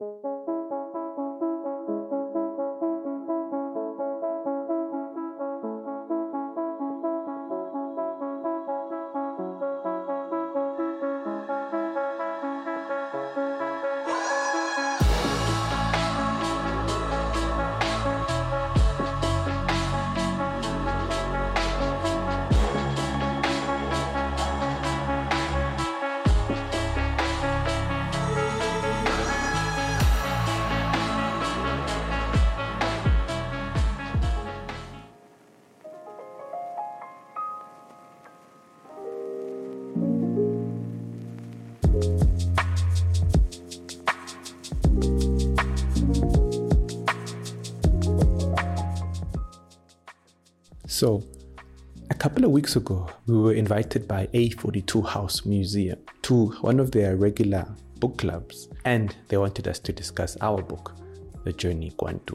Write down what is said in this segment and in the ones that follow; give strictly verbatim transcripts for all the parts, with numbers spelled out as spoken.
So, a couple of weeks ago, we were invited by A forty-two House Museum to one of their regular book clubs, and they wanted us to discuss our book, The Journey Kwantu.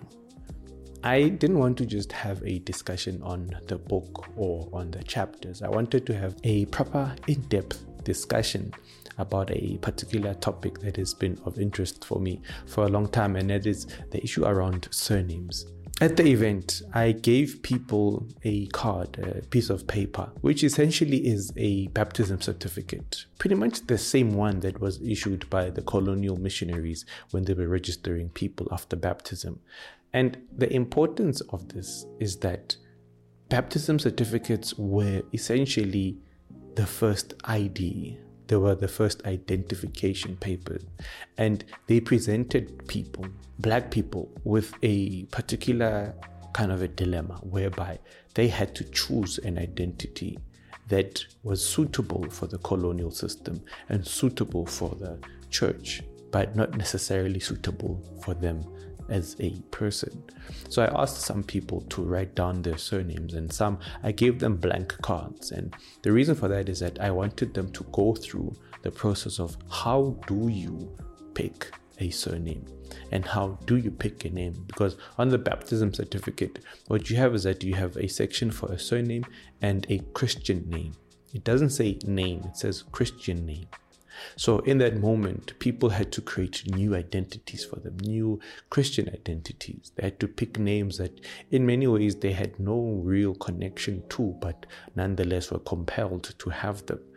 I didn't want to just have a discussion on the book or on the chapters. I wanted to have a proper, in-depth discussion about a particular topic that has been of interest for me for a long time, and that is the issue around surnames. At the event, I gave people a card, a piece of paper, which essentially is a baptism certificate, pretty much the same one that was issued by the colonial missionaries when they were registering people after baptism. And the importance of this is that baptism certificates were essentially the first I D. They were the first identification papers, and they presented people, black people, with a particular kind of a dilemma whereby they had to choose an identity that was suitable for the colonial system and suitable for the church, but not necessarily suitable for them as a person. So I asked some people to write down their surnames, and some I gave them blank cards. And the reason for that is that I wanted them to go through the process of how do you pick a surname and how do you pick a name, because on the baptism certificate what you have is that you have a section for a surname and a Christian name. It doesn't say name, it says Christian name. So in that moment, people had to create new identities for them, new Christian identities. They had to pick names that in many ways they had no real connection to, but nonetheless were compelled to have them.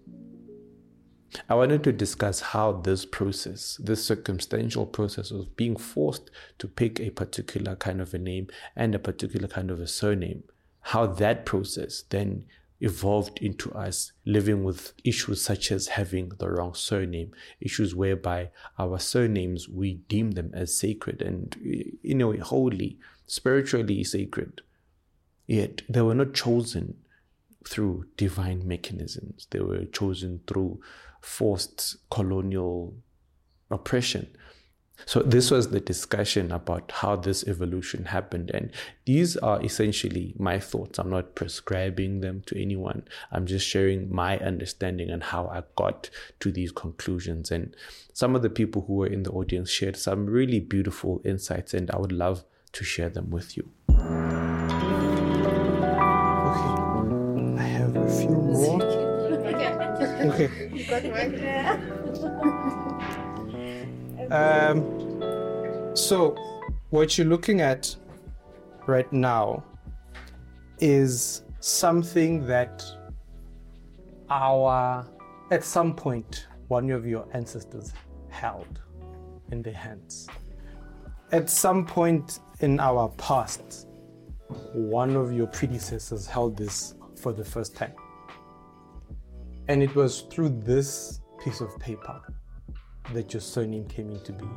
I wanted to discuss how this process, this circumstantial process of being forced to pick a particular kind of a name and a particular kind of a surname, how that process then evolved into us living with issues such as having the wrong surname, issues whereby our surnames, we deem them as sacred and in a way holy, spiritually sacred. Yet they were not chosen through divine mechanisms. They were chosen through forced colonial oppression. So this was the discussion about how this evolution happened, and these are essentially my thoughts. I'm not prescribing them to anyone. I'm just sharing my understanding and how I got to these conclusions. And some of the people who were in the audience shared some really beautiful insights, and I would love to share them with you. Okay, I have a few more. Okay. You got right there. Um, so what you're looking at right now is something that our, at some point, one of your ancestors held in their hands. At some point in our past, one of your predecessors held this for the first time. And it was through this piece of paper that your surname came into being.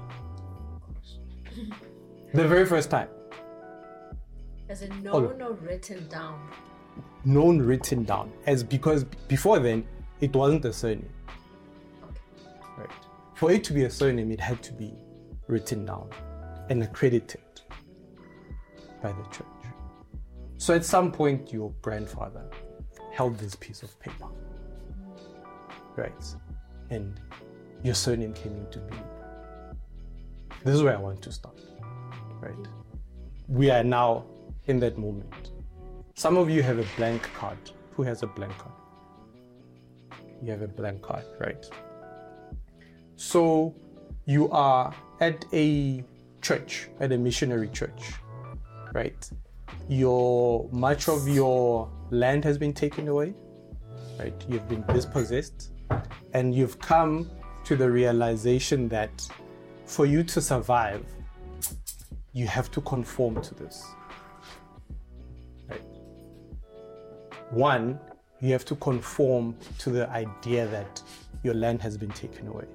The very first time. As in known or written down? Known, written down. As because before then, it wasn't a surname. Okay. Right. For it to be a surname, it had to be written down and accredited by the church. So at some point, your grandfather held this piece of paper. Right. And your surname came into being. This is where I want to start, right? We are now in that moment. Some of you have a blank card. Who has a blank card? You have a blank card, right? So you are at a church, at a missionary church, right? Your much of your land has been taken away, right? You've been dispossessed, and you've come to the realization that for you to survive, you have to conform to this. Right? One, you have to conform to the idea that your land has been taken away.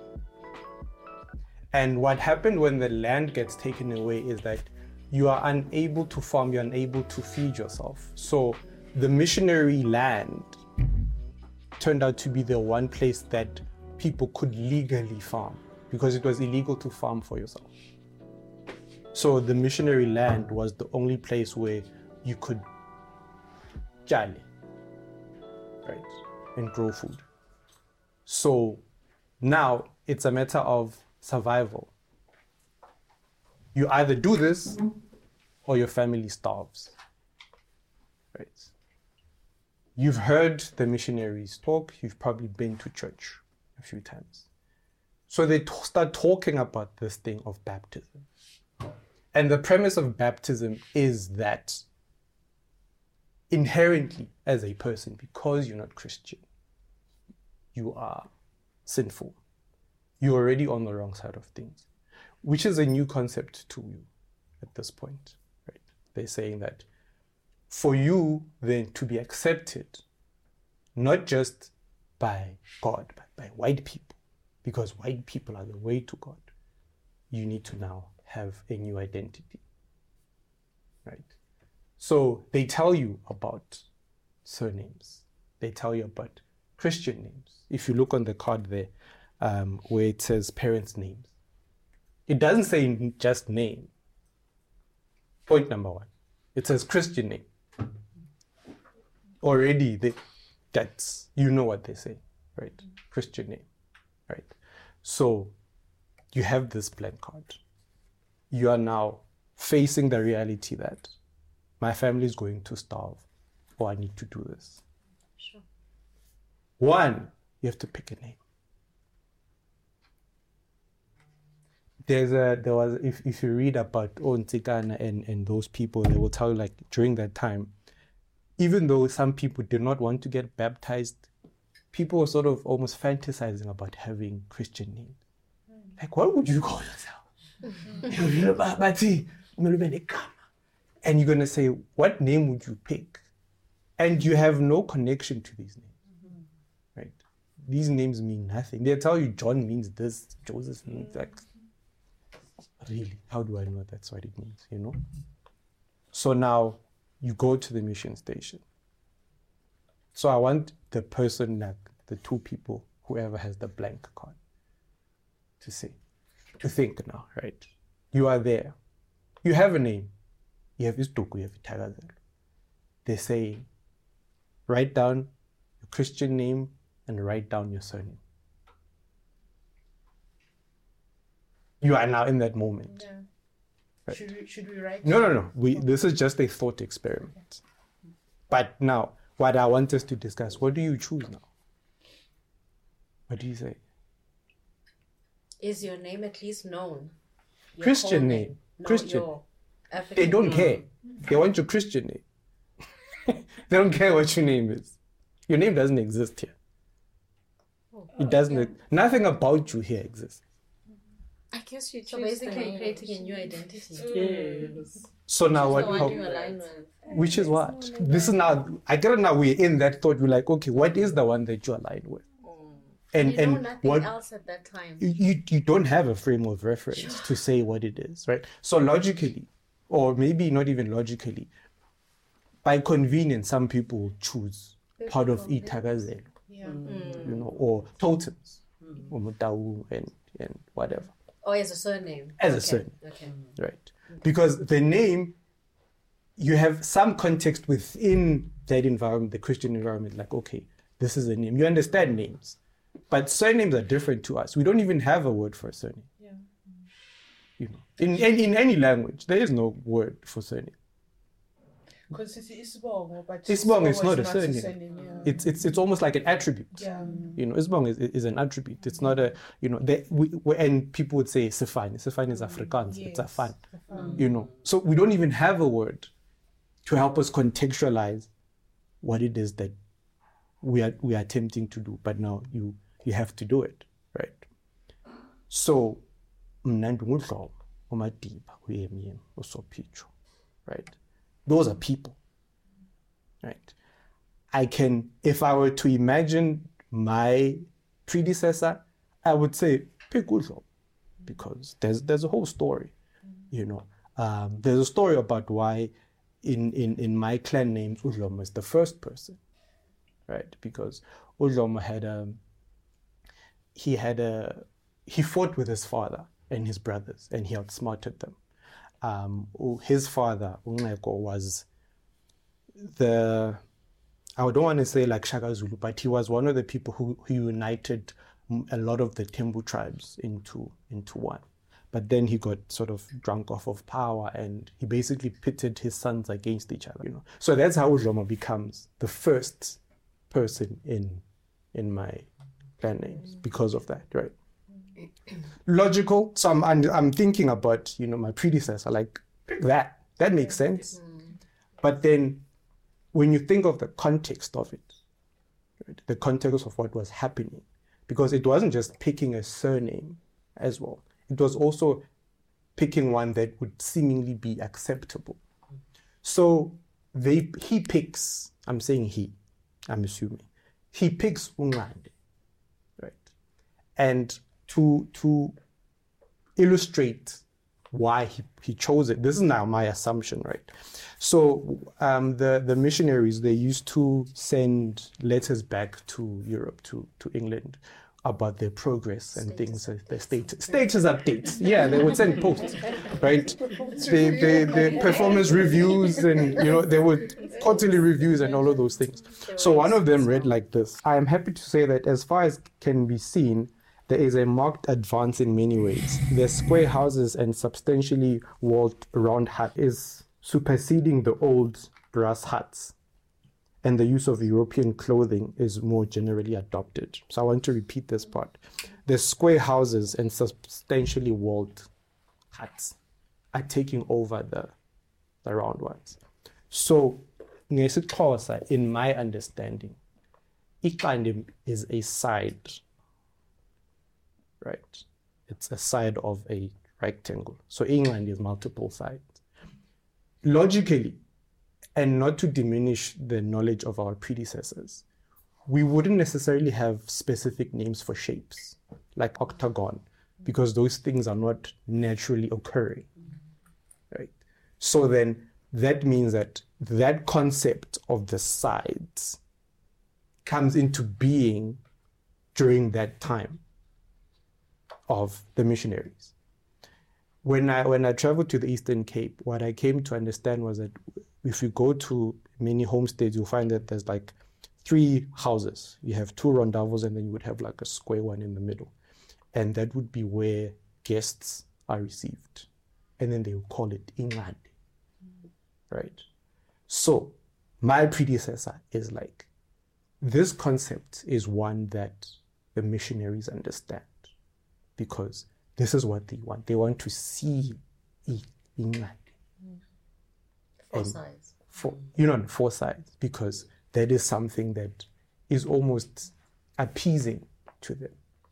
And what happened when the land gets taken away is that you are unable to farm, you're unable to feed yourself. So the missionary land turned out to be the one place that people could legally farm, because it was illegal to farm for yourself. So the missionary land was the only place where you could jale, right, and grow food. So now it's a matter of survival. You either do this or your family starves, right? You've heard the missionaries talk, you've probably been to church a few times. So they t- start talking about this thing of baptism. And the premise of baptism is that inherently, as a person, because you're not Christian, you are sinful. You're already on the wrong side of things, which is a new concept to you at this point, right? They're saying that for you then to be accepted, not just by God, but by white people, because white people are the way to God, you need to now have a new identity, right? So they tell you about surnames. They tell you about Christian names. If you look on the card there, um, where it says parents' names, it doesn't say just name. Point number one, it says Christian name. Already, they, that's, you know what they say, right? Christian name, right? So you have this blank card. You are now facing the reality that my family is going to starve, or I need to do this. Sure. One, you have to pick a name. There's a, there was, if, if you read about Ontikana and, and those people, they will tell you, like, during that time, even though some people did not want to get baptized, people were sort of almost fantasizing about having Christian names. Like, what would you call yourself? And you're going to say, what name would you pick? And you have no connection to these names, right? These names mean nothing. They'll tell you John means this, Joseph means that. Really, how do I know that's what it means, you know? So now you go to the mission station. So I want the person, like the two people, whoever has the blank card, to say, to think now, right? You are there. You have a name. You have Istuku, you have Itagazelo. They say, write down your Christian name and write down your surname. You are now in that moment. Yeah. Right? Should we, should we write? No, no, no. We, this is just a thought experiment. But now, what I want us to discuss, what do you choose now? What do you say? Is your name at least known? Your Christian whole name. Not Christian. your African They don't name. care. They want your Christian name. They don't care what your name is. Your name doesn't exist here. Oh, It doesn't. Nothing about you here exists. I guess you choose So basically the name. creating a new identity. Yes. So now what? The one How, you align with. which is what? This is now. I get it now. We're in that thought. We're like, okay, what is the one that you align with? And You know and nothing what? else at that time. You, you you don't have a frame of reference to say what it is, right? So logically, or maybe not even logically, by convenience, some people will choose part of Itagazelo, Yeah. you know, or totems, or Mutau and and whatever, Or as a surname. As a Okay. surname. Okay. right? Because the name, you have some context within that environment, the Christian environment, like, okay, this is a name. You understand names. But surnames are different to us. We don't even have a word for a surname. Yeah. You know, in, in in any language, there is no word for surname. Because it's Isibongo, but Isibongo is not a a surname. yeah. It's it's it's almost like an attribute. Yeah. You know, Isibongo is, is an attribute. It's not a, you know, they, we, we, and people would say Sefane. Sefane is Afrikaans. Yes. It's a fan. Mm. You know, so we don't even have a word to help us contextualize what it is that we are we are attempting to do. But now you you have to do it, right? So, mna uMadiba, uYemyem, uSophicho, right? Those are people, right? I can, if I were to imagine my predecessor, I would say pick Udlomo, because there's there's a whole story, you know. Um, there's a story about why in, in, in my clan names, Udlomo is the first person, right? Because Udlomo had a, he had a, he fought with his father and his brothers, and he outsmarted them. Um, his father, uNceko, was the, I don't want to say like Shaka Zulu, but he was one of the people who, who united a lot of the Tembu tribes into into one. But then he got sort of drunk off of power, and he basically pitted his sons against each other. You know, so that's how Udlomo becomes the first person in in my clan names because of that, right? Logical. So I'm, I'm I'm thinking about, you know, my predecessor, like that. That makes sense. But then when you think of the context of it, right, the context of what was happening, because it wasn't just picking a surname as well. It was also picking one that would seemingly be acceptable. So they he picks, I'm saying he, I'm assuming, he picks uNcande, right? And to to illustrate why he, he chose it, this is now my assumption, right? So um, the, the missionaries, they used to send letters back to Europe, to, to England, about their progress and Status things, their state, status updates. Yeah, they would send posts, right? They, they, they performance reviews, and, you know, they would quarterly reviews and all of those things. So one of them read like this: I am happy to say that as far as can be seen, there is a marked advance in many ways. The square houses and substantially walled round hut is superseding the old brass huts, and the use of European clothing is more generally adopted. So I want to repeat this part. The square houses and substantially walled huts are taking over the, the round ones. So, ngesiXhosa, in my understanding, iqande is a side, right? It's a side of a rectangle. So inqande is multiple sides. Logically, and not to diminish the knowledge of our predecessors, we wouldn't necessarily have specific names for shapes, like octagon, because those things are not naturally occurring, right? So then that means that that concept of the sides comes into being during that time of the missionaries. When I when I traveled to the Eastern Cape, what I came to understand was that if you go to many homesteads, you'll find that there's like three houses. You have two rondavels, and then you would have like a square one in the middle. And that would be where guests are received. And then they would call it inqande, right? So my predecessor is like, this concept is one that the missionaries understand, because this is what they want. They want to see inqande. Four sides. For, you know, four sides, because that is something that is almost appeasing to them.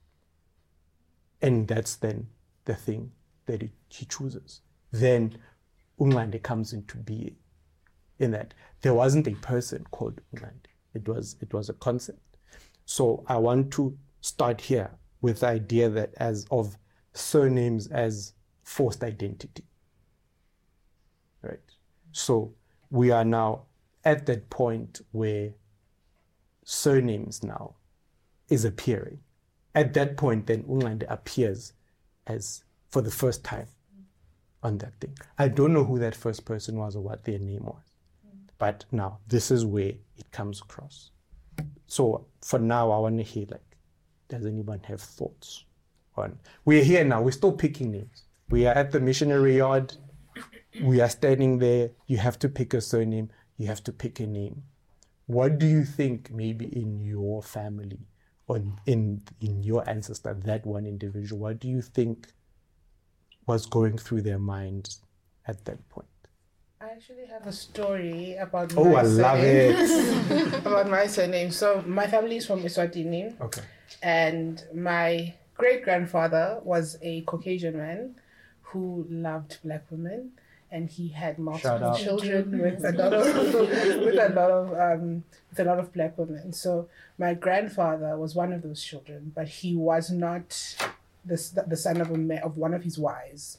And that's then the thing that it, he chooses. Then uNcande comes into being, in that there wasn't a person called uNcande. It was, it was a concept. So I want to start here with the idea that as of surnames as forced identity, right? So we are now at that point where surnames now is appearing. At that point, then uNcande appears as for the first time on that thing. I don't know who that first person was or what their name was, but now this is where it comes across. So for now, I want to hear, like, does anyone have thoughts on? We're here now. We're still picking names. We are at the missionary yard. We are standing there. You have to pick a surname. you have to pick a name. What do you think maybe in your family or in in your ancestor, that one individual, what do you think was going through their minds at that point? I actually have a story about Oh, my I love surname. About my surname. So my family is from Eswatini, Okay. and my great-grandfather was a Caucasian man who loved black women, and he had Shout multiple out. children with a lot of with a lot of um, with a lot of black women. So my grandfather was one of those children, but he was not the the son of a ma- of one of his wives.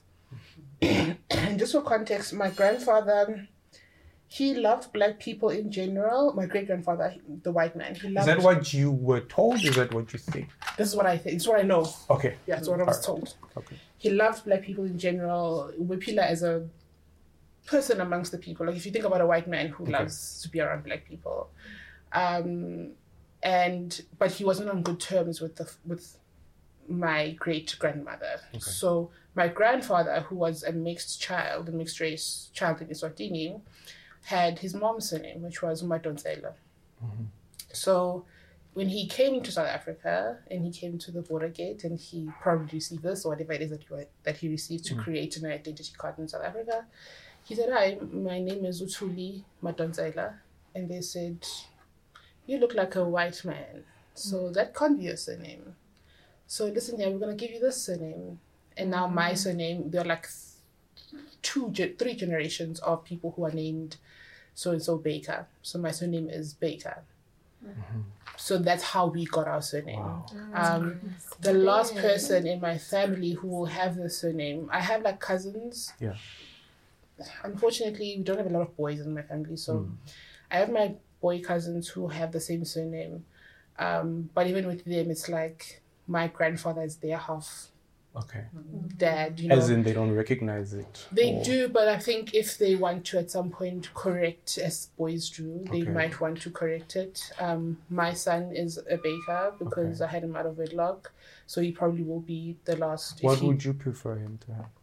And just for context, my grandfather, he loved black people in general. My great grandfather, the white man, he Is loved. that what you were told? Is that what you think? This is what I think. It's what I know. Okay. Yeah, it's what I was Alright. told. Okay. He loved black people in general. Wipila as a person amongst the people. Like if you think about a white man who Okay. loves to be around black people, um, and but he wasn't on good terms with the with my great grandmother. Okay. So my grandfather, who was a mixed child, a mixed race child in Eswatini, had his mom's surname, which was Umadonsela. Mm-hmm. So when he came to South Africa and he came to the border gate and he probably received this or whatever it is that he, wa- that he received to Mm. create an identity card in South Africa, he said, "Hi, my name is Utuli Madonsela." And they said, "You look like a white man, so that can't be your surname. So listen here, we're going to give you this surname." And now my surname, there are like th- two, ge- three generations of people who are named so-and-so Baker. So my surname is Baker. So that's how we got our surname. Wow. Um, the last person in my family who will have the surname, I have like cousins. Yeah. Unfortunately, we don't have a lot of boys in my family. So Mm. I have my boy cousins who have the same surname. Um, but even with them, it's like my grandfather is their half Okay. dad, you know. As in they don't recognize it. They or- do, but I think if they want to at some point correct, as boys do, they Okay. might want to correct it. Um, my son is a baker because Okay. I had him out of wedlock, so he probably will be the last. if What he- would you prefer him to have?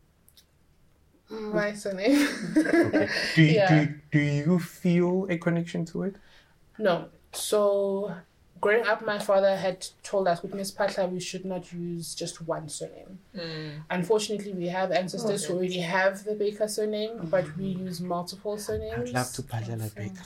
My surname? Okay. Do you, Yeah. do, do you feel a connection to it? No. So growing up, my father had told us with Miss Patla we should not use just one surname. Unfortunately, we have ancestors who already have the Baker surname, but we use multiple surnames. I'd love to Pajala Baker.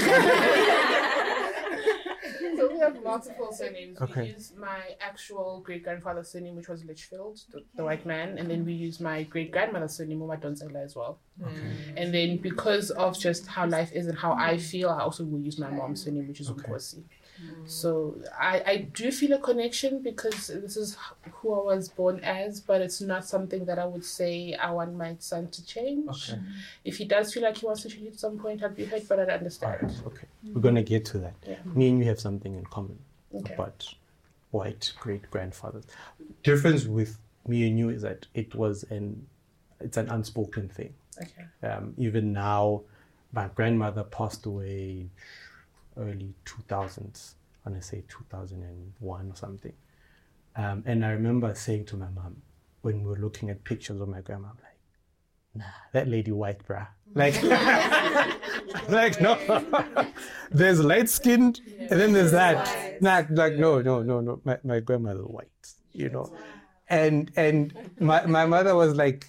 So we have multiple surnames. Okay. We use my actual great grandfather's surname, which was Litchfield, the, the white man, and then we use my great grandmother's surname, Umadonsela, as well. And then because of just how life is and how I feel, I also will use my mom's surname, which is Okay. Nkosi. So I, I do feel a connection because this is who I was born as, but it's not something that I would say I want my son to change. Okay. If he does feel like he wants to change at some point, I'd be hurt, but I'd understand. Alright, okay. We're gonna get to that. Yeah. Me and you have something in common Okay. about white great grandfathers. Difference with me and you is that it was an it's an unspoken thing. Okay. Um, even now, my grandmother passed away early two thousands. I want to say two thousand one or something. Um, and I remember saying to my mom when we were looking at pictures of my grandma, I'm like, nah, that lady white, bruh. Like, like no, there's light skinned, and then there's that. Nah, like no, no, no, no. My my grandmother white, you know, and and my my mother was like,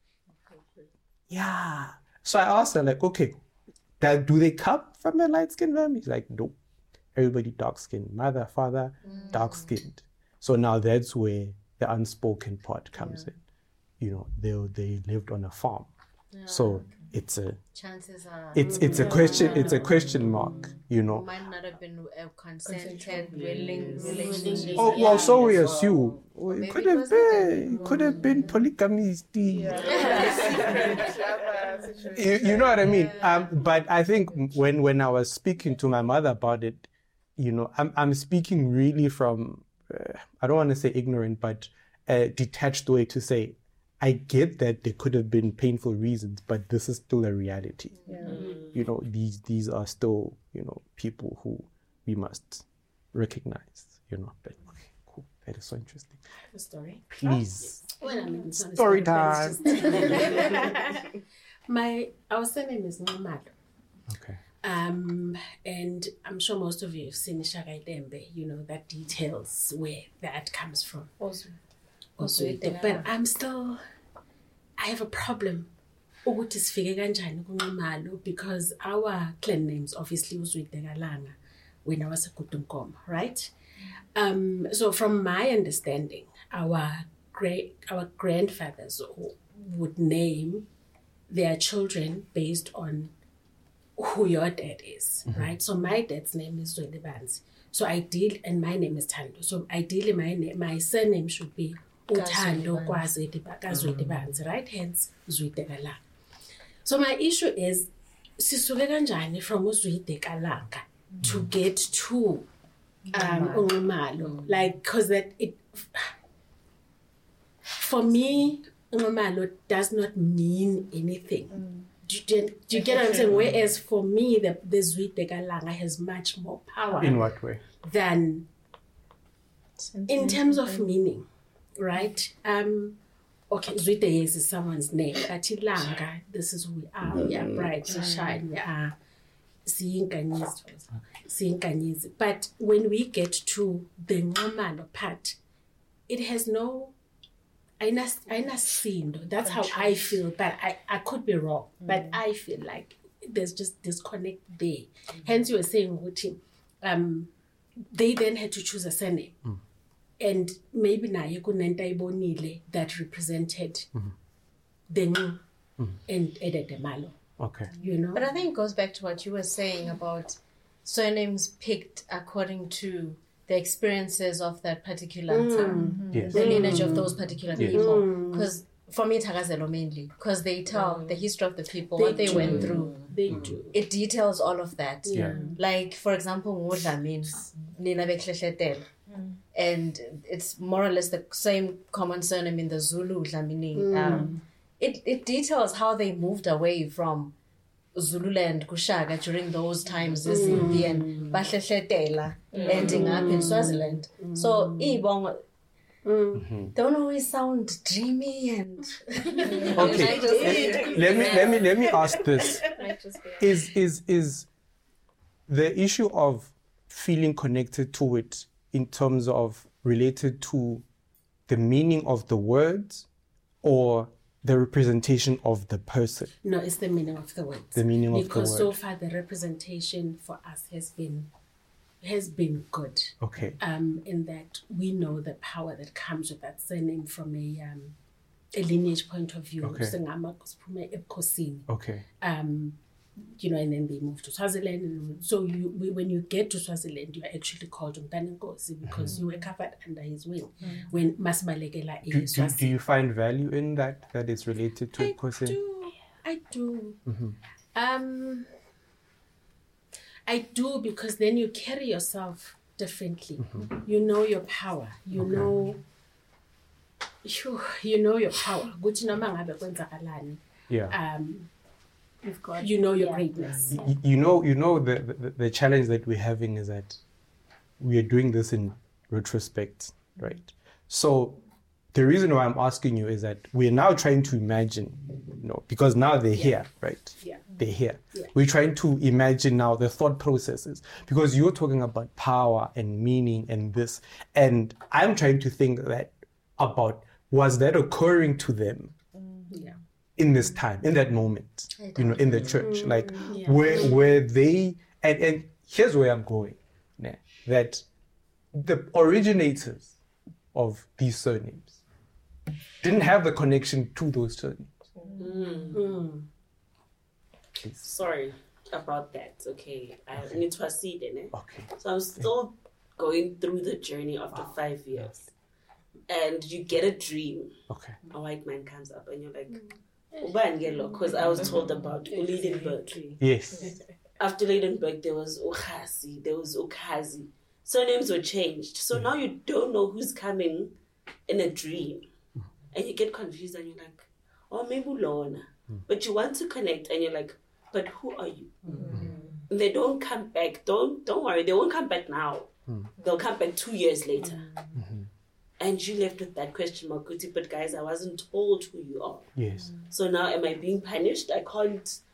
yeah. So I asked her like, okay, that do they come from a light skinned family? She's like, nope. Everybody dark skinned. Mother, father, dark skinned. So now that's where the unspoken part comes in. You know, they they lived on a farm. So it's a Chances are it's it's a question it's a question mark, you know. might not have been a consented willing relationship. Oh well, so we Yeah. assume Maybe it could it have was been it could have been polygamy. You, you know what I mean? Um, but I think when when I was speaking to my mother about it, you know, I'm I'm speaking really from uh, I don't want to say ignorant, but a detached way to say I get that there could have been painful reasons, but this is still a reality. Yeah. You know, these these are still, you know, people who we must recognize, you know. But okay, cool. That is so interesting. The story. Please. Well, I mean, it's not a Story but it's just- My our surname is Nomad. Okay. Um, and I'm sure most of you have seen Shaka Itembe, you know, that details where that comes from. Also, Uzwide. But I'm still, I have a problem. Ukuthi sifike kanjani kunqumalo, because our clan names obviously Uzwide Galanga when I was a Kutunkom, right? Um, so from my understanding, our great our grandfathers would name their children based on who your dad is, mm-hmm. right? So my dad's name is Zwede Banzi. So ideally, and my name is Tando. So ideally, my name, my surname should be Utando Kwazwede Banzi, right? Hence Zwide Galanga. So my issue is, sisuke kanjani from Uzwide Galanga to get to um Unqumalo, like, because that it for me Unqumalo does not mean anything. Mm. Do, you, do you get what I'm saying? Whereas for me, the the Zwide Galanga has much more power. In what way? Than in terms of meaning, right? Um. Okay, Zwide is someone's name. Atilanga, this is who we are. We are bright, we shine. We are seeing Kanyizi, seeing Kanyizi. But when we get to the Nqumalo part, it has no. I not, I not seen. That's how I feel. But I, I could be wrong. Mm. But I feel like there's just disconnect there. Mm. Hence, you were saying, Wuti, um, they then had to choose a surname. Mm. And maybe na kunenta ibonile that represented mm-hmm. the Nqu mm-hmm. and Ededemalo. Okay. You know? But I think it goes back to what you were saying about surnames picked according to the experiences of that particular Mm. time, Yes. the lineage of those particular Yes. people. Because for me, Thakazelo mainly, because they tell Mm. the history of the people, They what they do. went through. They do. It details all of that. Yeah. Like, for example, Ngodla means Nina Bekleshetel. And it's more or less the same common surname in the Zulu, Dlamini. Mm. Um, it, it details how they moved away from Zululand, Kushaga during those times, mm. and Bahlehletela, ending up in Swaziland. Mm. So, Ibong, mm-hmm. don't always sound dreamy and. Okay, let me let me let me ask this: is is is the issue of feeling connected to it in terms of related to the meaning of the words or the representation of the person? No, it's the meaning of the words. The meaning of the word. Because so far the representation for us has been has been good. Okay. Um, in that we know the power that comes with that surname from a um, a lineage point of view. Okay. Okay. Um, you know, and then they move to Swaziland. And so you, we, when you get to Swaziland, you are actually called Umtanenkosi because mm-hmm. you were covered under his wing. Mm-hmm. When Masibalekela do, is do, do you find value in that, that is related to I Kosi? do. I do. Mm-hmm. Um, I do, because then you carry yourself differently. Mm-hmm. You know your power. You Okay. know you, you know your power. Guthi noma ngabe kwenzakalani. Yeah. Um, You've got, you know your yeah. greatness. Y- You know, you know the, the the challenge that we're having is that we are doing this in retrospect, right? So the reason why I'm asking you is that we're now trying to imagine, you know, because now they're Yeah. here, right? Yeah. They're here. Yeah. We're trying to imagine now the thought processes, because you're talking about power and meaning and this, and I'm trying to think that about, was that occurring to them Yeah. in this time, in that moment, you know, in the church? Like, Yeah. where where they, and, and here's where I'm going, yeah, that the originators of these surnames didn't have the connection to those surnames. Mm. Mm. Please. Sorry about that. Okay, I need to see it. Okay. So I'm still going through the journey after five years, and you get a dream. Okay. A white man comes up, and you're like, because I was told about Leidenberg. Yes. After Leidenberg, there was Ukhasi, there was Ukazi. Surnames were changed. So now you don't know who's coming in a dream. And you get confused and you're like, oh, maybe Lorna. But you want to connect and you're like, but who are you? And they don't come back. Don't don't worry, they won't come back now. They'll come back two years later. And you left with that question mark, Kuti, but guys, I wasn't told who you are. Yes. So now am I being punished? I can't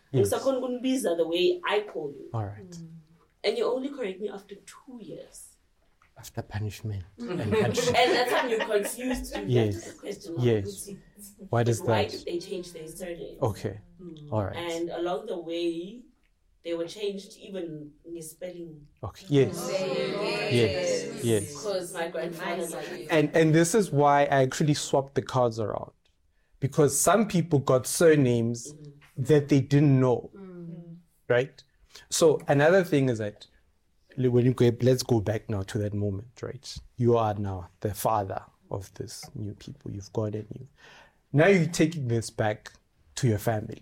Yes. The way I call you. All right. Mm. And you only correct me after two years. After punishment. Mm. And, punishment. And that's when you're confused. You yes. The question yes. Why does why that? did they change their surname? Okay. Mm. All right. And along the way, they were changed even in spelling. Okay. Yes. Yes. Yes. Yes. Because my grandfather like and and this is why I actually swapped the cards around, because some people got surnames mm-hmm. that they didn't know, mm-hmm. right? So another thing is that when you go, let's go back now to that moment, right? You are now the father of this new people. You've got a new. Now you're taking this back to your family.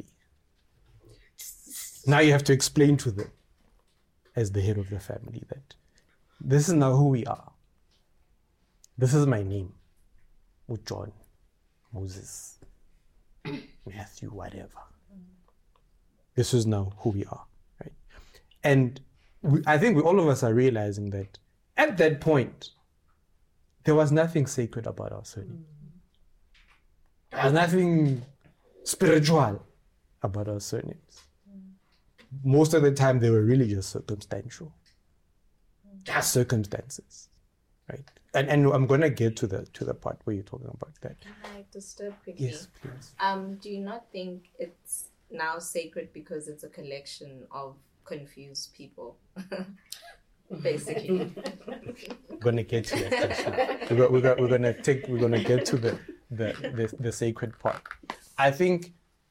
Now you have to explain to them, as the head of the family, that this is now who we are. This is my name. John, Moses, Matthew, whatever. This is now who we are, right? And we, I think we, all of us are realizing that at that point, there was nothing sacred about our surname. There was nothing spiritual about our surnames. Most of the time, they were really just circumstantial. Just circumstances, right? And and I'm gonna get to the to the part where you're talking about that. Can I disturb quickly? Yes, please. Um, do you not think it's now sacred because it's a collection of confused people? Basically. We're gonna get to that. We're, we're, we're gonna take. We're gonna get to the the, the the sacred part. I think.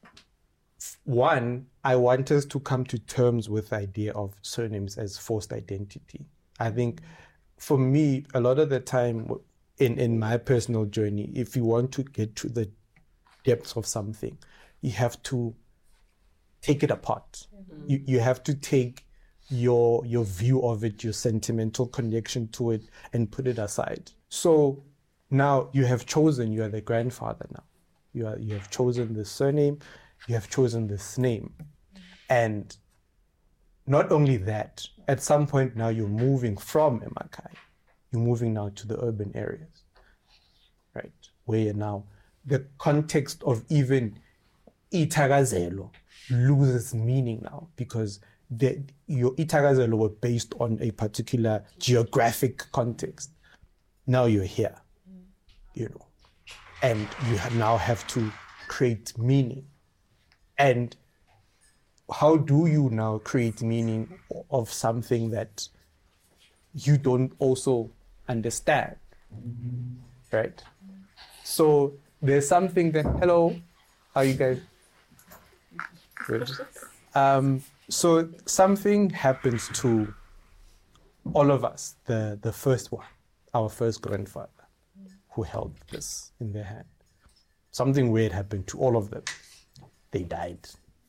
One, I want us to come to terms with the idea of surnames as forced identity. I think for me, a lot of the time in, in my personal journey, if you want to get to the depths of something, you have to take it apart. Mm-hmm. You, you have to take your, your view of it, your sentimental connection to it, and put it aside. So now you have chosen, you are the grandfather now. You are, you have chosen the surname. You have chosen this name. And not only that, at some point now you're moving from Emakhaya. You're moving now to the urban areas, right? Where now the context of even Itakazelo loses meaning now, because the, your Itakazelo were based on a particular geographic context. Now you're here, you know, and you now have to create meaning. And how do you now create meaning of something that you don't also understand, right? So there's something that, hello, how are you guys? Good. Um, so something happens to all of us, the, the first one, our first grandfather, who held this in their hand. Something weird happened to all of them. They died.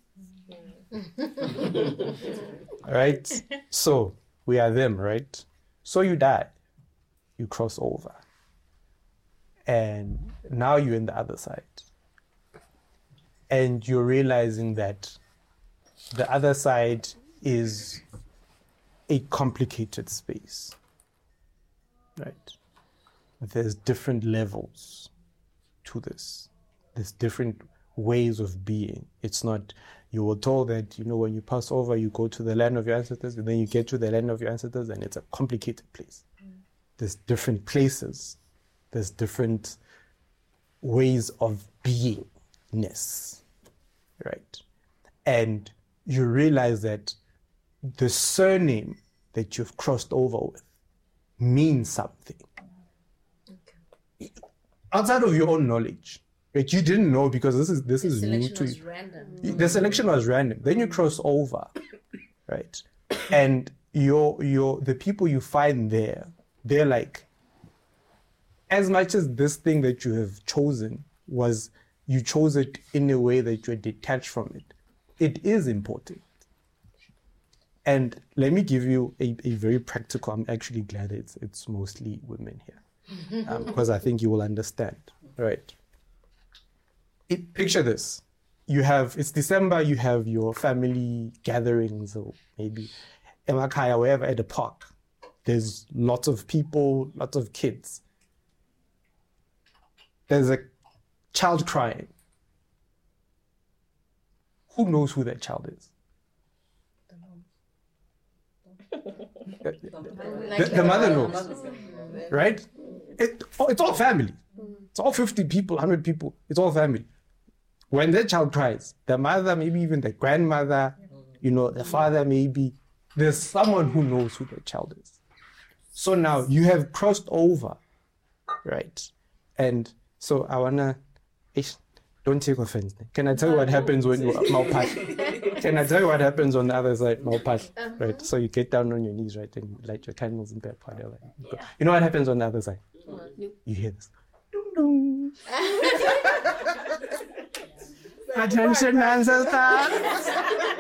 Right? So we are them, right? So you die. You cross over. And now you're in the other side. And you're realizing that the other side is a complicated space. Right? There's different levels to this. There's different ways of being. It's not, you were told that, you know, when you pass over, you go to the land of your ancestors, and then you get to the land of your ancestors, and it's a complicated place. Mm. There's different places. There's different ways of beingness, right? And you realize that the surname that you've crossed over with means something. Okay. Outside of your own knowledge. Right? You didn't know, because this is this the is new to was you. Random. The selection was random. Then you cross over, right? And your your the people you find there, they're like, as much as this thing that you have chosen was, you chose it in a way that you're detached from it, it is important. And let me give you a, a very practical, I'm actually glad it's it's mostly women here, um, because I think you will understand, right? It, picture this. You have, it's December, you have your family gatherings, or maybe Emakhaya, wherever, at the park. There's lots of people, lots of kids. There's a child crying. who knows who that child is? The, the mother knows, right? It, oh, it's all family. It's all fifty people, one hundred people. It's all family. When that child cries, the mother, maybe even the grandmother, you know, the father, maybe, there's someone who knows who the child is. So now you have crossed over, right? And so I wanna, don't take offense. Can I tell you what happens when you are Maupash? Can I tell you what happens on the other side, Maupash? Right? So you get down on your knees, right? And you light your candles in bed, whatever. Yeah. You know what happens on the other side? Yeah. You hear this. Ding, ding. Attention, ancestors.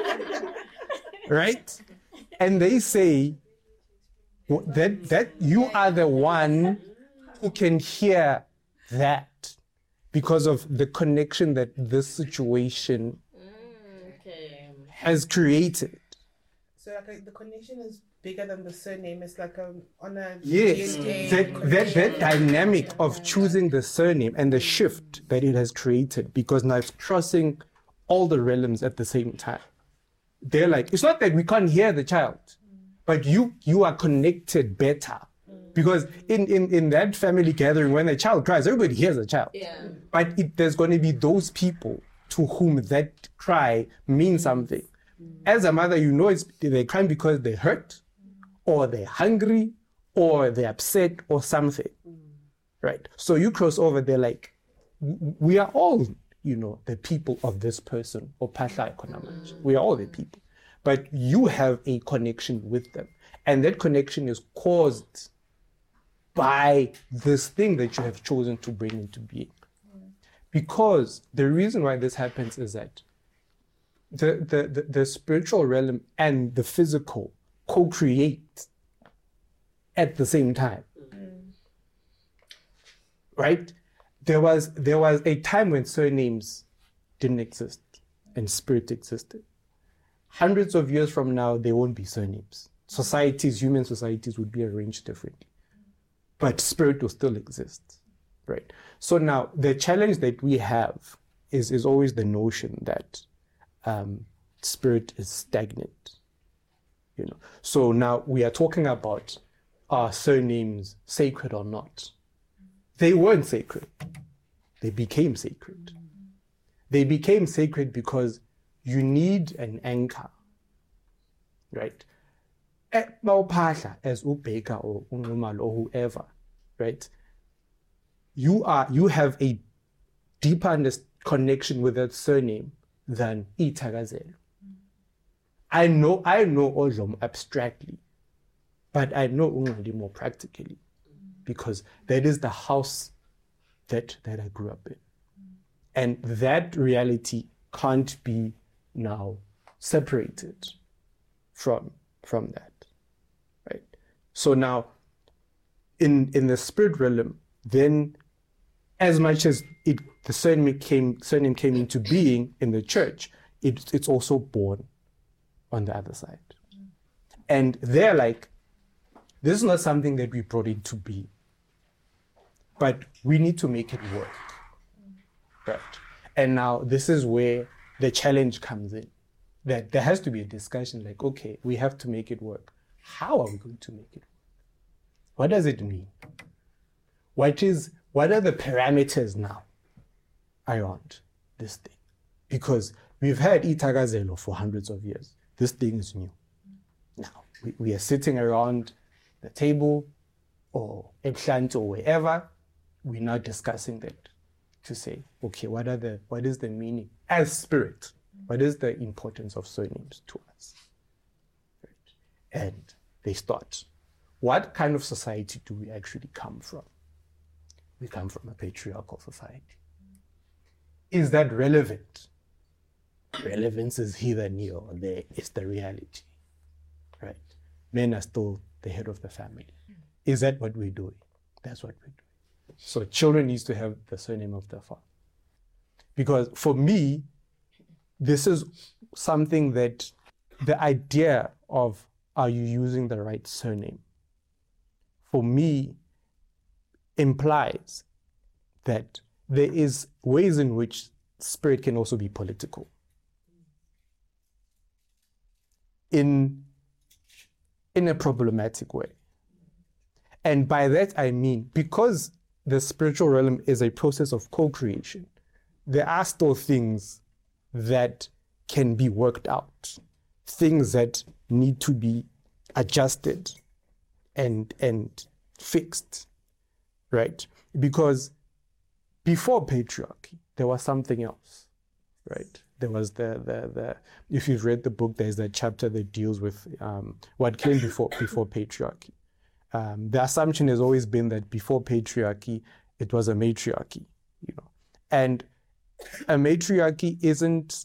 Right? And they say that, that you are the one who can hear that because of the connection that this situation Mm, okay. has created. So like a, the connection is bigger than the surname. It's like a, on a Yes, D N A that, that, connection. that dynamic of choosing the surname and the shift that it has created, because now it's crossing all the realms at the same time. They're like, it's not that we can't hear the child, but you you are connected better. Because in, in, in that family gathering, when a child cries, everybody hears a child. Yeah. But it, there's going to be those people to whom that cry means something. As a mother, you know it's, they're crying because they're hurt, or they're hungry, or they're upset, or something. Right? So you cross over, they're like, we are all, you know, the people of this person, or Pasha Economics. We are all the people. But you have a connection with them. And that connection is caused by this thing that you have chosen to bring into being. Because the reason why this happens is that the, the, the, the spiritual realm and the physical co-create at the same time. Right? There was there was a time when surnames didn't exist and spirit existed. Hundreds of years from now, there won't be surnames. Societies, human societies would be arranged differently. But spirit will still exist. Right? So now the challenge that we have is, is always the notion that um, spirit is stagnant. You know. So now we are talking about are surnames sacred or not? They weren't sacred. They became sacred. They became sacred because you need an anchor, right? At Maupasha, as Ubeka or Ungumal or whoever, right? You are you have a deeper under- connection with that surname than Itagazelo. I know I know Ozom abstractly, but I know Ungadi more practically, because that is the house that that I grew up in. And that reality can't be now separated from, from that, right? So now, in, in the spirit realm, then as much as it, the surname came, surname came into being in the church, it, it's also born on the other side. And they're like, this is not something that we brought into being, but we need to make it work. Right. And now this is where the challenge comes in. That there has to be a discussion like, okay, we have to make it work. How are we going to make it work? What does it mean? What is what are the parameters now around this thing? Because we've had Itagazelo for hundreds of years. This thing is new. Now we, we are sitting around the table or Eplant or wherever, we're now discussing that to say, okay, what are the what is the meaning as spirit? What is the importance of surnames to us? Right. And they start, what kind of society do we actually come from? We come from a patriarchal society. Is that relevant? Relevance is either near or there. It's the reality. Right? Men are still the head of the family. Is that what we're doing? That's what we're doing. So children needs to have the surname of their father. Because for me, this is something that the idea of, are you using the right surname? For me, implies that there is ways in which spirit can also be political. in, in a problematic way. And by that I mean, because the spiritual realm is a process of co-creation, there are still things that can be worked out, things that need to be adjusted and and fixed, right? Because before patriarchy, there was something else, right? There was the the the. If you've read the book, there's that chapter that deals with um, what came before before patriarchy. Um, the assumption has always been that before patriarchy, it was a matriarchy, you know, and a matriarchy isn't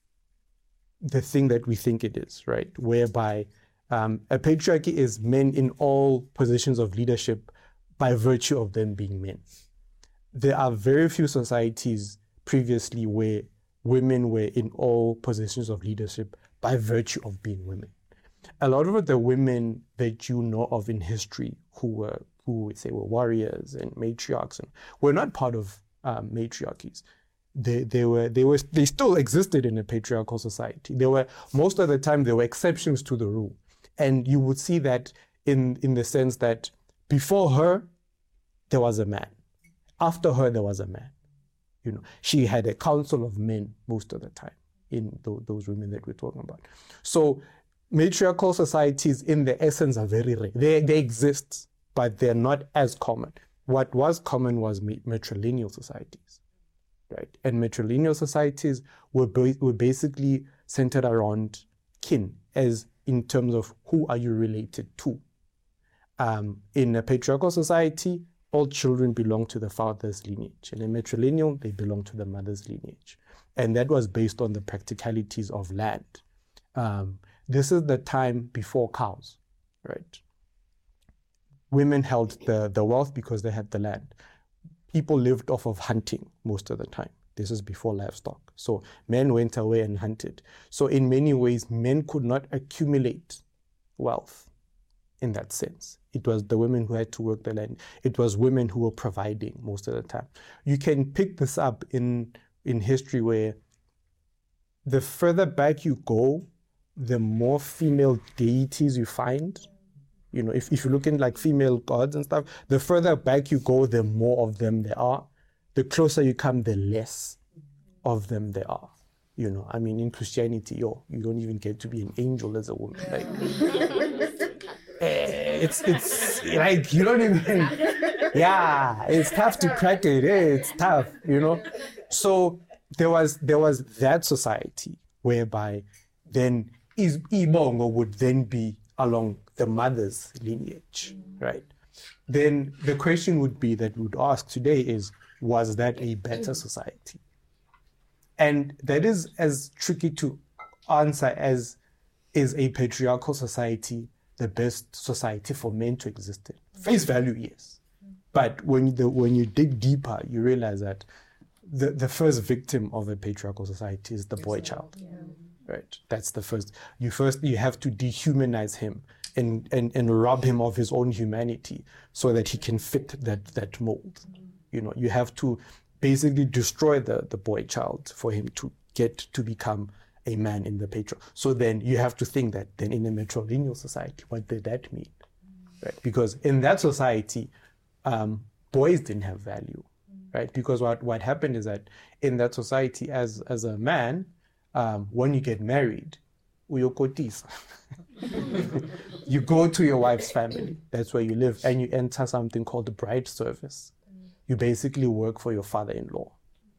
the thing that we think it is, right? Whereby um, a patriarchy is men in all positions of leadership by virtue of them being men. There are very few societies previously where women were in all positions of leadership by virtue of being women. A lot of the women that you know of in history who were, who would say were warriors and matriarchs, and were not part of um, matriarchies. They they were they were they still existed in a patriarchal society. They were most of the time there were exceptions to the rule, and you would see that in in the sense that before her there was a man, after her there was a man. You know, she had a council of men most of the time in th- those women that we're talking about. So matriarchal societies in their essence are very rare. They they exist, but they're not as common. What was common was matrilineal societies. Right, and matrilineal societies were ba- were basically centered around kin, as in terms of who are you related to. Um, in a patriarchal society, all children belong to the father's lineage, and in matrilineal, they belong to the mother's lineage, and that was based on the practicalities of land. Um, this is the time before cows, right? Women held the the wealth because they had the land. People lived off of hunting most of the time. This is before livestock. So men went away and hunted. So in many ways, men could not accumulate wealth in that sense. It was the women who had to work the land. It was women who were providing most of the time. You can pick this up in, in history where the further back you go, the more female deities you find. You know, if, if you look in like female gods and stuff, the further back you go, the more of them there are. The closer you come, the less of them there are. You know, I mean, in Christianity, yo, you don't even get to be an angel as a woman. Like, it's, it's, like, you don't even, yeah, it's tough to crack it. It's tough, you know. So there was, there was that society whereby then Ibongo would then be along the mother's lineage, right? Then the question would be that we would ask today is, was that a better society? And that is as tricky to answer as, is a patriarchal society the best society for men to exist in? Face value, yes. But when the, when you dig deeper, you realize that the, the first victim of a patriarchal society is the boy child. Yeah. Right? That's the first. You first, you have to dehumanize him and, and, and rob him of his own humanity so that he can fit that, that mold. You know, you have to basically destroy the, the boy child for him to get to become a man in the patriarch. So then you have to think that then in a matrilineal society, what did that mean? Right? Because in that society, um, boys didn't have value, right? Because what, what happened is that in that society, as, as a man, um, when you get married, you go to your wife's family. That's where you live, and you enter something called the bride service. You basically work for your father-in-law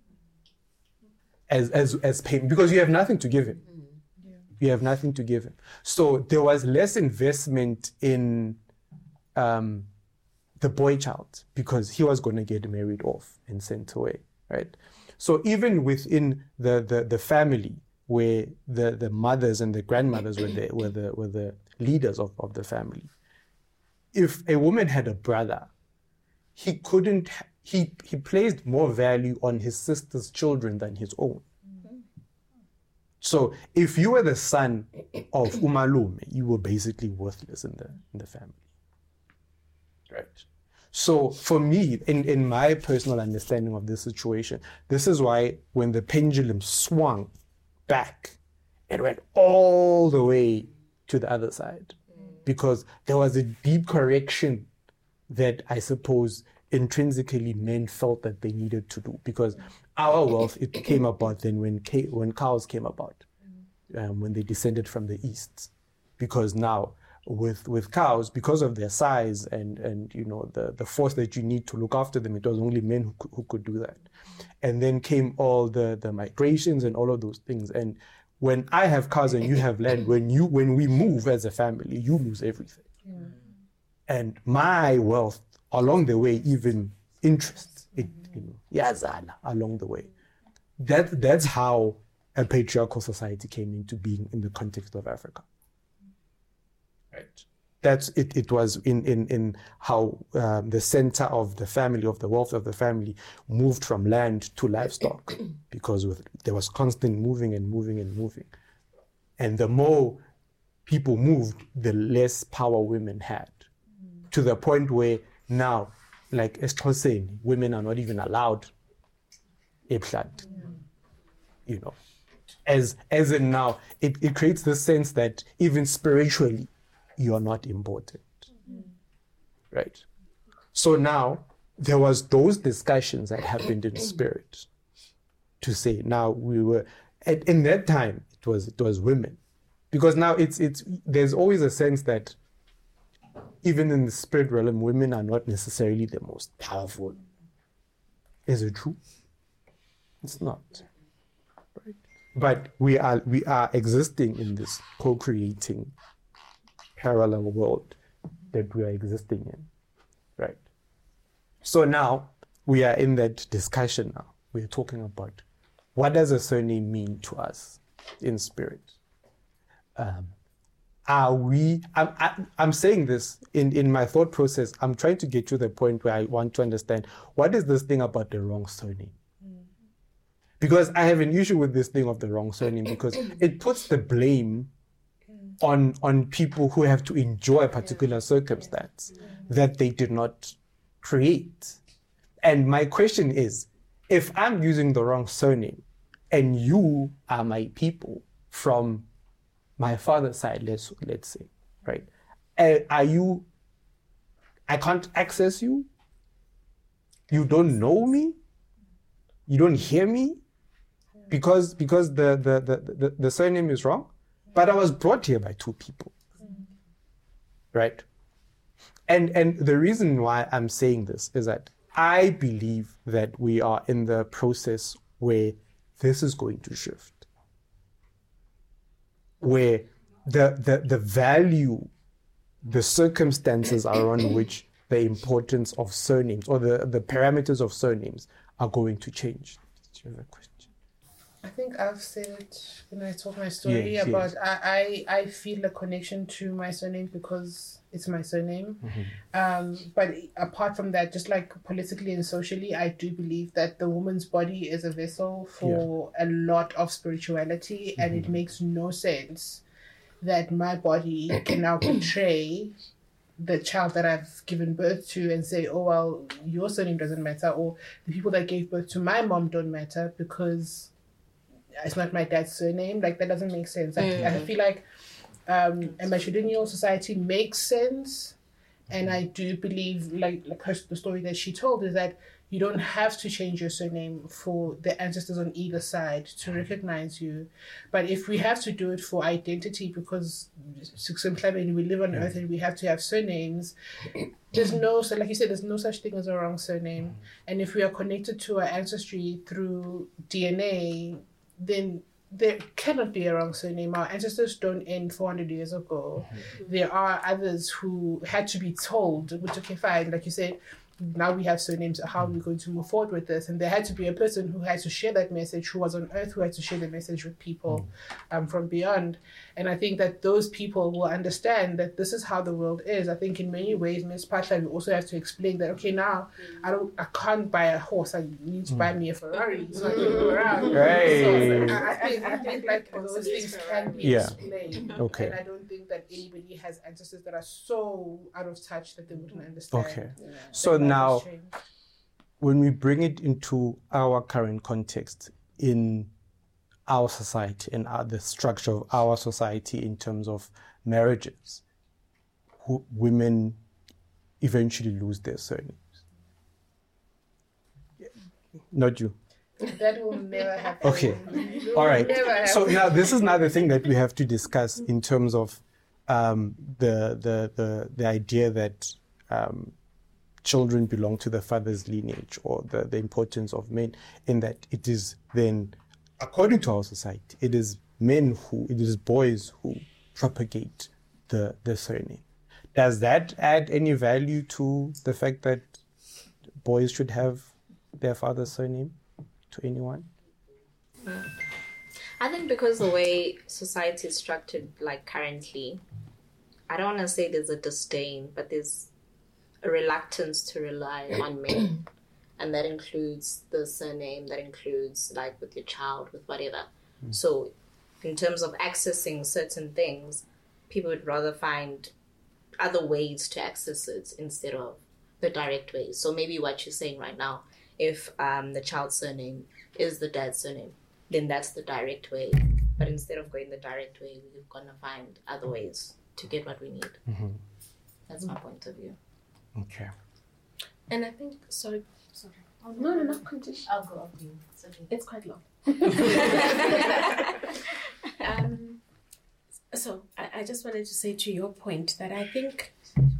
as as as payment, because you have nothing to give him. Yeah. You have nothing to give him. So there was less investment in um, the boy child because he was going to get married off and sent away, right? So even within the the, the family, where the, the mothers and the grandmothers were the were the were the leaders of, of the family, if a woman had a brother, he couldn't. He he placed more value on his sister's children than his own. Mm-hmm. So if you were the son of Umalume, you were basically worthless in the in the family. Right. So for me, in, in my personal understanding of this situation, this is why when the pendulum swung back, it went all the way to the other side, because there was a deep correction that I suppose intrinsically men felt that they needed to do, because our wealth, it came about then when ca- when cows came about, um, when they descended from the east, because now with with cows, because of their size and and you know the the force that you need to look after them, it was only men who could, who could do that. And then came all the the migrations and all of those things. And when I have cows and you have land, when you when we move as a family, you lose everything. Yeah. And my wealth along the way, even interest, it, you know, yazana along the way. That that's how a patriarchal society came into being in the context of Africa. Right. That's it. It was in in in how um, the center of the family, of the wealth of the family, moved from land to livestock, because with, there was constant moving and moving and moving, and the more people moved, the less power women had, mm. to the point where now, like Esxhoseni, women are not even allowed a plant. Yeah. You know, as as in now, it, it creates the sense that even spiritually, you are not important, mm-hmm. right? So now there was those discussions that happened in spirit to say now we were at, in that time it was it was women, because now it's it's there's always a sense that even in the spirit realm, women are not necessarily the most powerful. Is it true? It's not, right? But we are we are existing in this co-creating parallel world that we are existing in, right? So now we are in that discussion now. We are talking about what does a surname mean to us in spirit? Um, are we, I'm, I, I'm saying this in, in my thought process, I'm trying to get to the point where I want to understand what is this thing about the wrong surname? Mm. Because I have an issue with this thing of the wrong surname, because it puts the blame on on people who have to enjoy a particular circumstance that they did not create. And my question is, if I'm using the wrong surname and you are my people from my father's side, let's let's say, right? Uh, are you, I can't access you? You don't know me? You don't hear me? Because because the the the, the, the surname is wrong? But I was brought here by two people, right? And and the reason why I'm saying this is that I believe that we are in the process where this is going to shift, where the the, the value, the circumstances around which the importance of surnames or the, the parameters of surnames are going to change. Do you have a question? I think I've said it when I told my story yes, about yes. I, I, I feel a connection to my surname because it's my surname. Mm-hmm. Um, but apart from that, just like politically and socially, I do believe that the woman's body is a vessel for yeah. a lot of spirituality, mm-hmm. and it makes no sense that my body can now betray the child that I've given birth to and say, oh, well, your surname doesn't matter, or the people that gave birth to my mom don't matter because it's not my dad's surname. Like, that doesn't make sense. Mm. I, I feel like um, a matrilineal society makes sense. And I do believe, like, like her, the story that she told is that you don't have to change your surname for the ancestors on either side to recognize you. But if we have to do it for identity, because we live on earth and we have to have surnames, there's no, so like you said, there's no such thing as a wrong surname. And if we are connected to our ancestry through D N A, then there cannot be a wrong surname. Our ancestors don't end four hundred years ago. Mm-hmm. There are others who had to be told, which, okay, fine, like you said, now we have surnames, how are we going to move forward with this? And there had to be a person who had to share that message, who was on earth, who had to share the message with people um, from beyond. And I think that those people will understand that this is how the world is. I think in many ways, Miz Patla, we also have to explain that, okay, now I don't, I can't buy a horse, I need to buy me a Ferrari so I can go around. Right. So I, I think, I think like those things can be yeah. explained. Okay. And I don't think that anybody has ancestors that are so out of touch that they wouldn't understand. Okay. Yeah. So now, when we bring it into our current context in our society and our, the structure of our society in terms of marriages, who, women eventually lose their surnames. Not you. That will never happen. Okay. It All will right. never happen. So now this is another thing that we have to discuss in terms of um, the, the the the idea that um, children belong to the father's lineage, or the, the importance of men, in that it is then, according to our society, it is men who, it is boys who propagate the, the surname. Does that add any value to the fact that boys should have their father's surname to anyone? I think because the way society is structured, like currently, I don't want to say there's a disdain, but there's a reluctance to rely on men. And that includes the surname, that includes like with your child, with whatever. Mm. So in terms of accessing certain things, people would rather find other ways to access it instead of the direct ways. So maybe what you're saying right now, if um, the child's surname is the dad's surname, then that's the direct way. But instead of going the direct way, we're going to find other ways to get what we need. Mm-hmm. That's my point of view. Okay. And I think, sorry, sorry. Oh, no, no, no, continue. I'll go up you. It's quite long. um, so I, I just wanted to say to your point that I think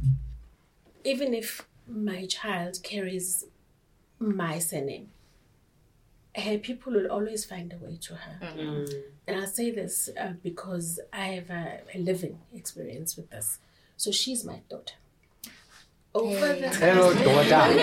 even if my child carries my surname, her people will always find a way to her. Mm-hmm. And I'll say this uh, because I have a, a living experience with this. So she's my daughter. Over hey. the Hello, daughter.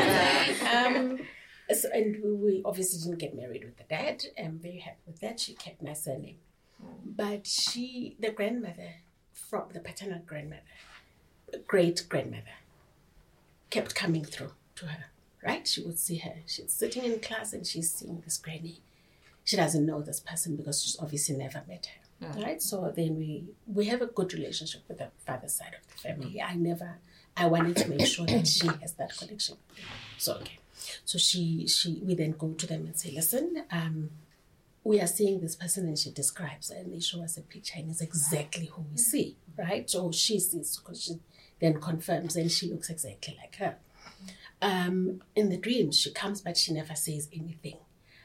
um, so, and we, we obviously didn't get married with the dad. I'm very happy with that. She kept my surname. But she, the grandmother, from the paternal grandmother, great grandmother, kept coming through to her. Right? She would see her. She's sitting in class and she's seeing this granny. She doesn't know this person because she's obviously never met her. Mm. Right? So then we we have a good relationship with the father's side of the family. I never, I wanted to make sure that she has that connection. So, okay. So she, she, we then go to them and say, listen, um, we are seeing this person, and she describes her, and they show us a picture, and it's exactly who we see. Right? So she sees, because she then confirms, and she looks exactly like her. Um, in the dreams, she comes, but she never says anything.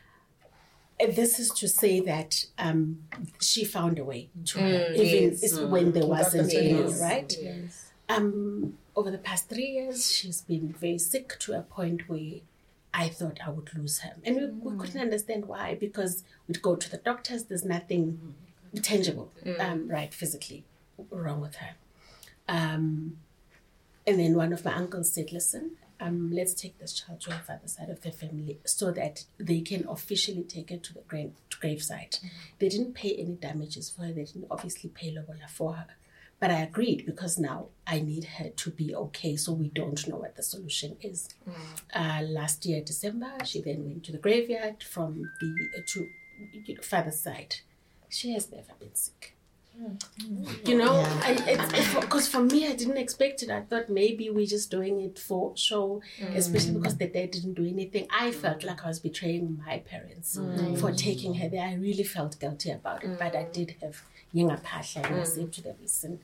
And this is to say that um, she found a way to her, Mm, even yes. mm. when there wasn't any, Yes. right? Yes. Um, over the past three years, she's been very sick to a point where I thought I would lose her. And we, mm. we couldn't understand why, because we'd go to the doctors, there's nothing tangible, mm. um, right, physically wrong with her. Um, and then one of my uncles said, listen, Um, let's take this child to her father's side of the family so that they can officially take her to the grave, gravesite. Mm-hmm. They didn't pay any damages for her. They didn't obviously pay lobola for her. But I agreed because now I need her to be okay, so we don't know what the solution is. Mm. Uh, last year, December, she then went to the graveyard from the uh, to you know, father's side. She has never been sick. You know, because yeah. for me, I didn't expect it. I thought maybe we're just doing it for show, mm. especially because the dad didn't do anything. I felt like I was betraying my parents mm. for taking her there. I really felt guilty about it, mm. but I did have Yinga Pasha, and I said to them, listen,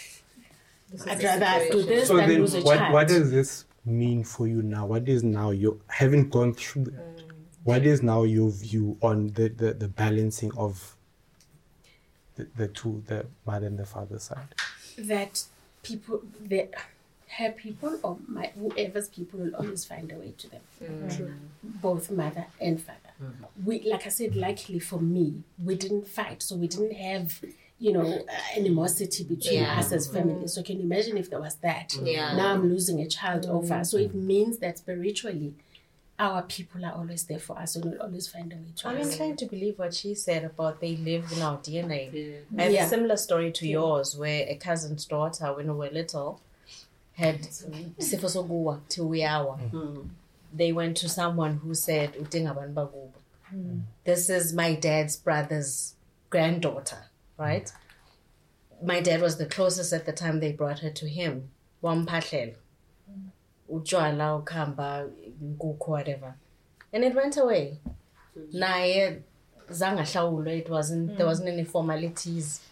I'd rather do this so than then lose a what, child. What does this mean for you now? What is now your, having gone through that, mm. what is now your view on the, the, the balancing of The, the two, the mother and the father side? That people, that her people or my whoever's people will always find a way to them. Mm. Both mother and father. Mm. We, like I said, luckily for me, we didn't fight, so we didn't have, you know, uh, animosity between yeah. us as family. So can you imagine if there was that? Yeah. Now I'm losing a child mm. over. So it means that spiritually, our people are always there for us and will always find a way to I'm us. inclined to believe what she said about they live in our D N A. Yeah. I have Yeah. a similar story to yours where a cousin's daughter, when we were little, had sifo sokuwa till we hour. They went to someone who said, "Udinga abantu bakubo." This is my dad's brother's granddaughter, right? My dad was the closest at the time. They brought her to him. Wamphahlelo. Utshwala, ukhamba, inkukhu, whatever. And it went away. Naye zangahlawulwe, it wasn't, there wasn't any formalities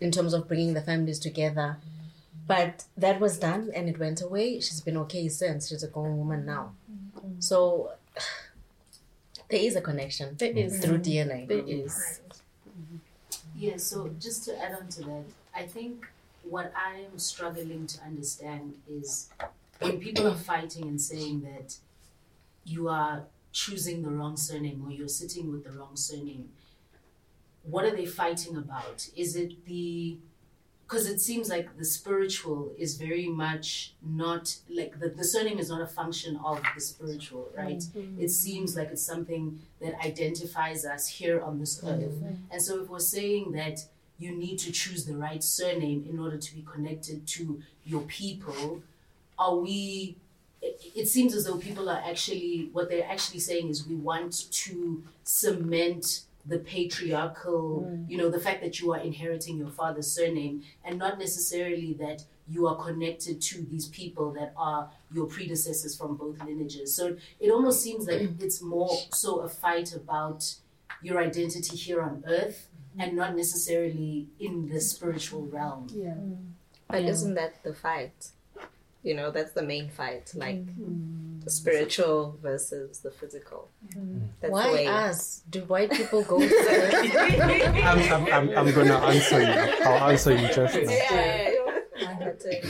in terms of bringing the families together. But that was done and it went away. She's been okay since. She's a grown woman now. So there is a connection. There is. Through D N A. There is. Yeah, so just to add on to that, I think what I'm struggling to understand is when people are fighting and saying that you are choosing the wrong surname or you're sitting with the wrong surname, what are they fighting about? Is it the, because it seems like the spiritual is very much not, like the, the surname is not a function of the spiritual, right? Mm-hmm. It seems like it's something that identifies us here on this earth. Mm-hmm. And so if we're saying that you need to choose the right surname in order to be connected to your people, are we, it, it seems as though people are actually, what they're actually saying is we want to cement the patriarchal, mm. you know, the fact that you are inheriting your father's surname and not necessarily that you are connected to these people that are your predecessors from both lineages. So it almost seems like it's more so a fight about your identity here on earth and not necessarily in the spiritual realm. Yeah. But Yeah. isn't that the fight? You know, that's the main fight, like the spiritual versus the physical. That's Why way. us? Do white people go first? I'm, I'm, I'm, I'm going to answer you. I'll answer you just now. Yeah, I had to.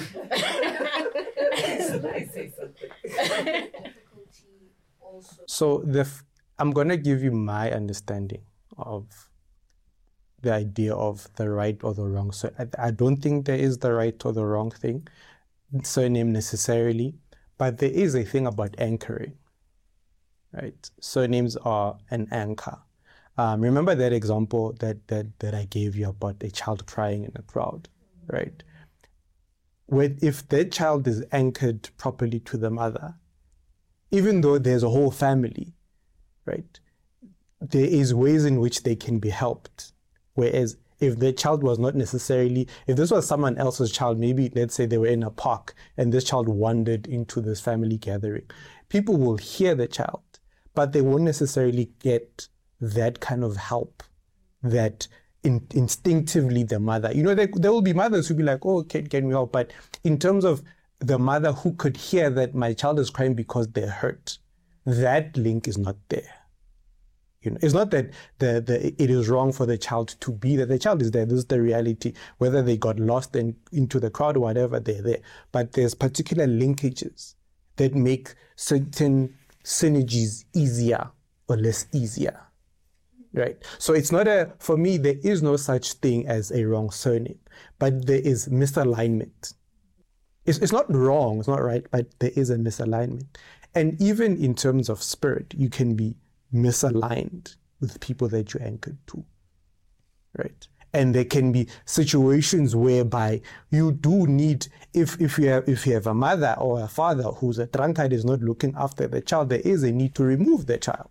So the f- I'm going to give you my understanding of the idea of the right or the wrong. So I, I don't think there is the right or the wrong thing, surname necessarily, but there is a thing about anchoring, right? Surnames are an anchor. Um, remember that example that, that, that I gave you about a child crying in a crowd, right? When, if that child is anchored properly to the mother, even though there's a whole family, right, there is ways in which they can be helped. Whereas if the child was not necessarily, if this was someone else's child, maybe let's say they were in a park and this child wandered into this family gathering, people will hear the child, but they won't necessarily get that kind of help that in, instinctively the mother, you know, there, there will be mothers who be like, oh, can, can we help? But in terms of the mother who could hear that my child is crying because they're hurt, that link is not there. You know, it's not that the, the it is wrong for the child to be there. The child is there. This is the reality. Whether they got lost in, into the crowd or whatever, they're there. But there's particular linkages that make certain synergies easier or less easier, right? So it's not a, for me, there is no such thing as a wrong surname, but there is misalignment. It's, it's not wrong, it's not right, but there is a misalignment. And even in terms of spirit, you can be misaligned with people that you're anchored to, right? And there can be situations whereby you do need, if if you have if you have a mother or a father who's a drunkard, is not looking after the child, there is a need to remove the child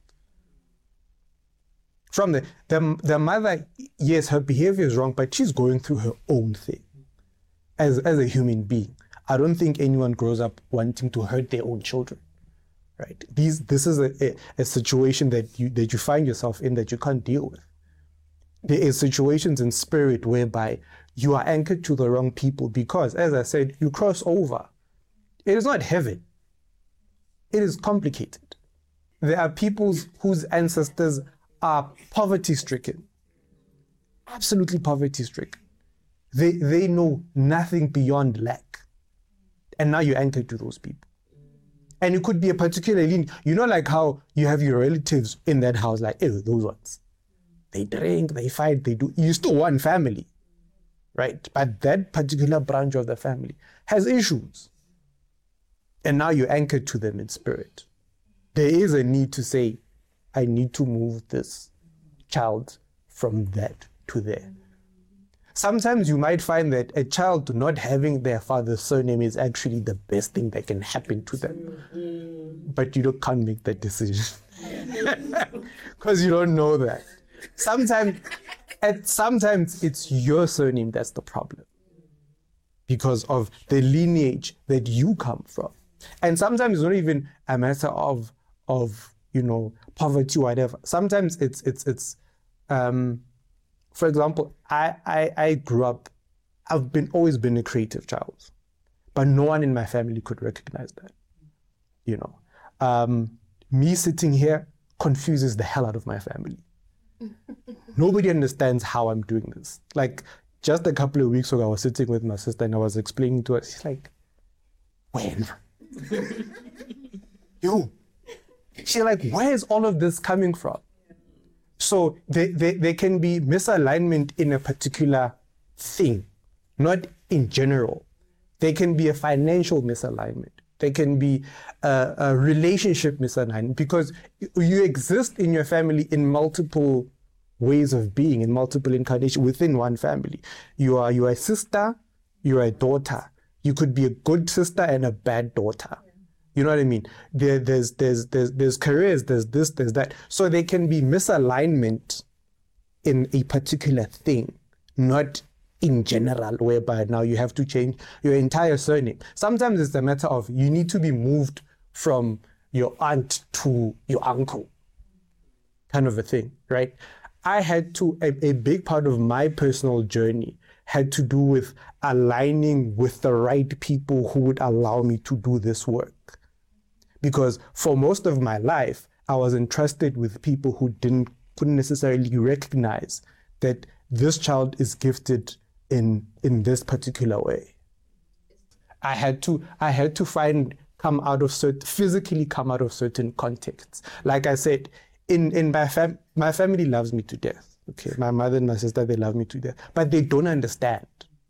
from the the, the mother. Yes, her behavior is wrong, but she's going through her own thing as as a human being. I don't think anyone grows up wanting to hurt their own children. Right. These, this is a, a, a situation that you that you find yourself in that you can't deal with. There is situations in spirit whereby you are anchored to the wrong people because, as I said, you cross over. It is not heaven. It is complicated. There are people whose ancestors are poverty-stricken, absolutely poverty-stricken. They they know nothing beyond lack, and now you're anchored to those people. And it could be a particular line. You know, like how you have your relatives in that house, like, ew, those ones. They drink, they fight, they do. You're still one family, right? But that particular branch of the family has issues. And now you're anchored to them in spirit. There is a need to say, I need to move this child from that to there. Sometimes you might find that a child not having their father's surname is actually the best thing that can happen to them. Mm-hmm. But you don't, can't make that decision because you don't know that. Sometimes, at, sometimes it's your surname that's the problem because of the lineage that you come from. And sometimes it's not even a matter of, of you know, poverty or whatever. Sometimes it's, it's, it's, um, for example, I, I, I grew up, I've been always been a creative child, but no one in my family could recognize that, you know. Um, me sitting here confuses the hell out of my family. Nobody understands how I'm doing this. Like, just a couple of weeks ago, I was sitting with my sister and I was explaining to her, she's like, when? You. She's like, where is all of this coming from? So there, there, there can be misalignment in a particular thing, not in general. There can be a financial misalignment. There can be a, a relationship misalignment, because you exist in your family in multiple ways of being, in multiple incarnations within one family. You are, you are a sister, you are a daughter. You could be a good sister and a bad daughter. You know what I mean? There, there's, there's, there's, there's careers, there's this, there's that. So there can be misalignment in a particular thing, not in general, whereby now you have to change your entire surname. Sometimes it's a matter of you need to be moved from your aunt to your uncle, kind of a thing, right? I had to, a, a big part of my personal journey had to do with aligning with the right people who would allow me to do this work. Because for most of my life, I was entrusted with people who didn't, couldn't necessarily recognize that this child is gifted in, in this particular way. I had to, I had to find, come out of certain, physically come out of certain contexts. Like I said, in, in my fam, my family loves me to death. Okay, my mother and my sister, they love me to death, but they don't understand.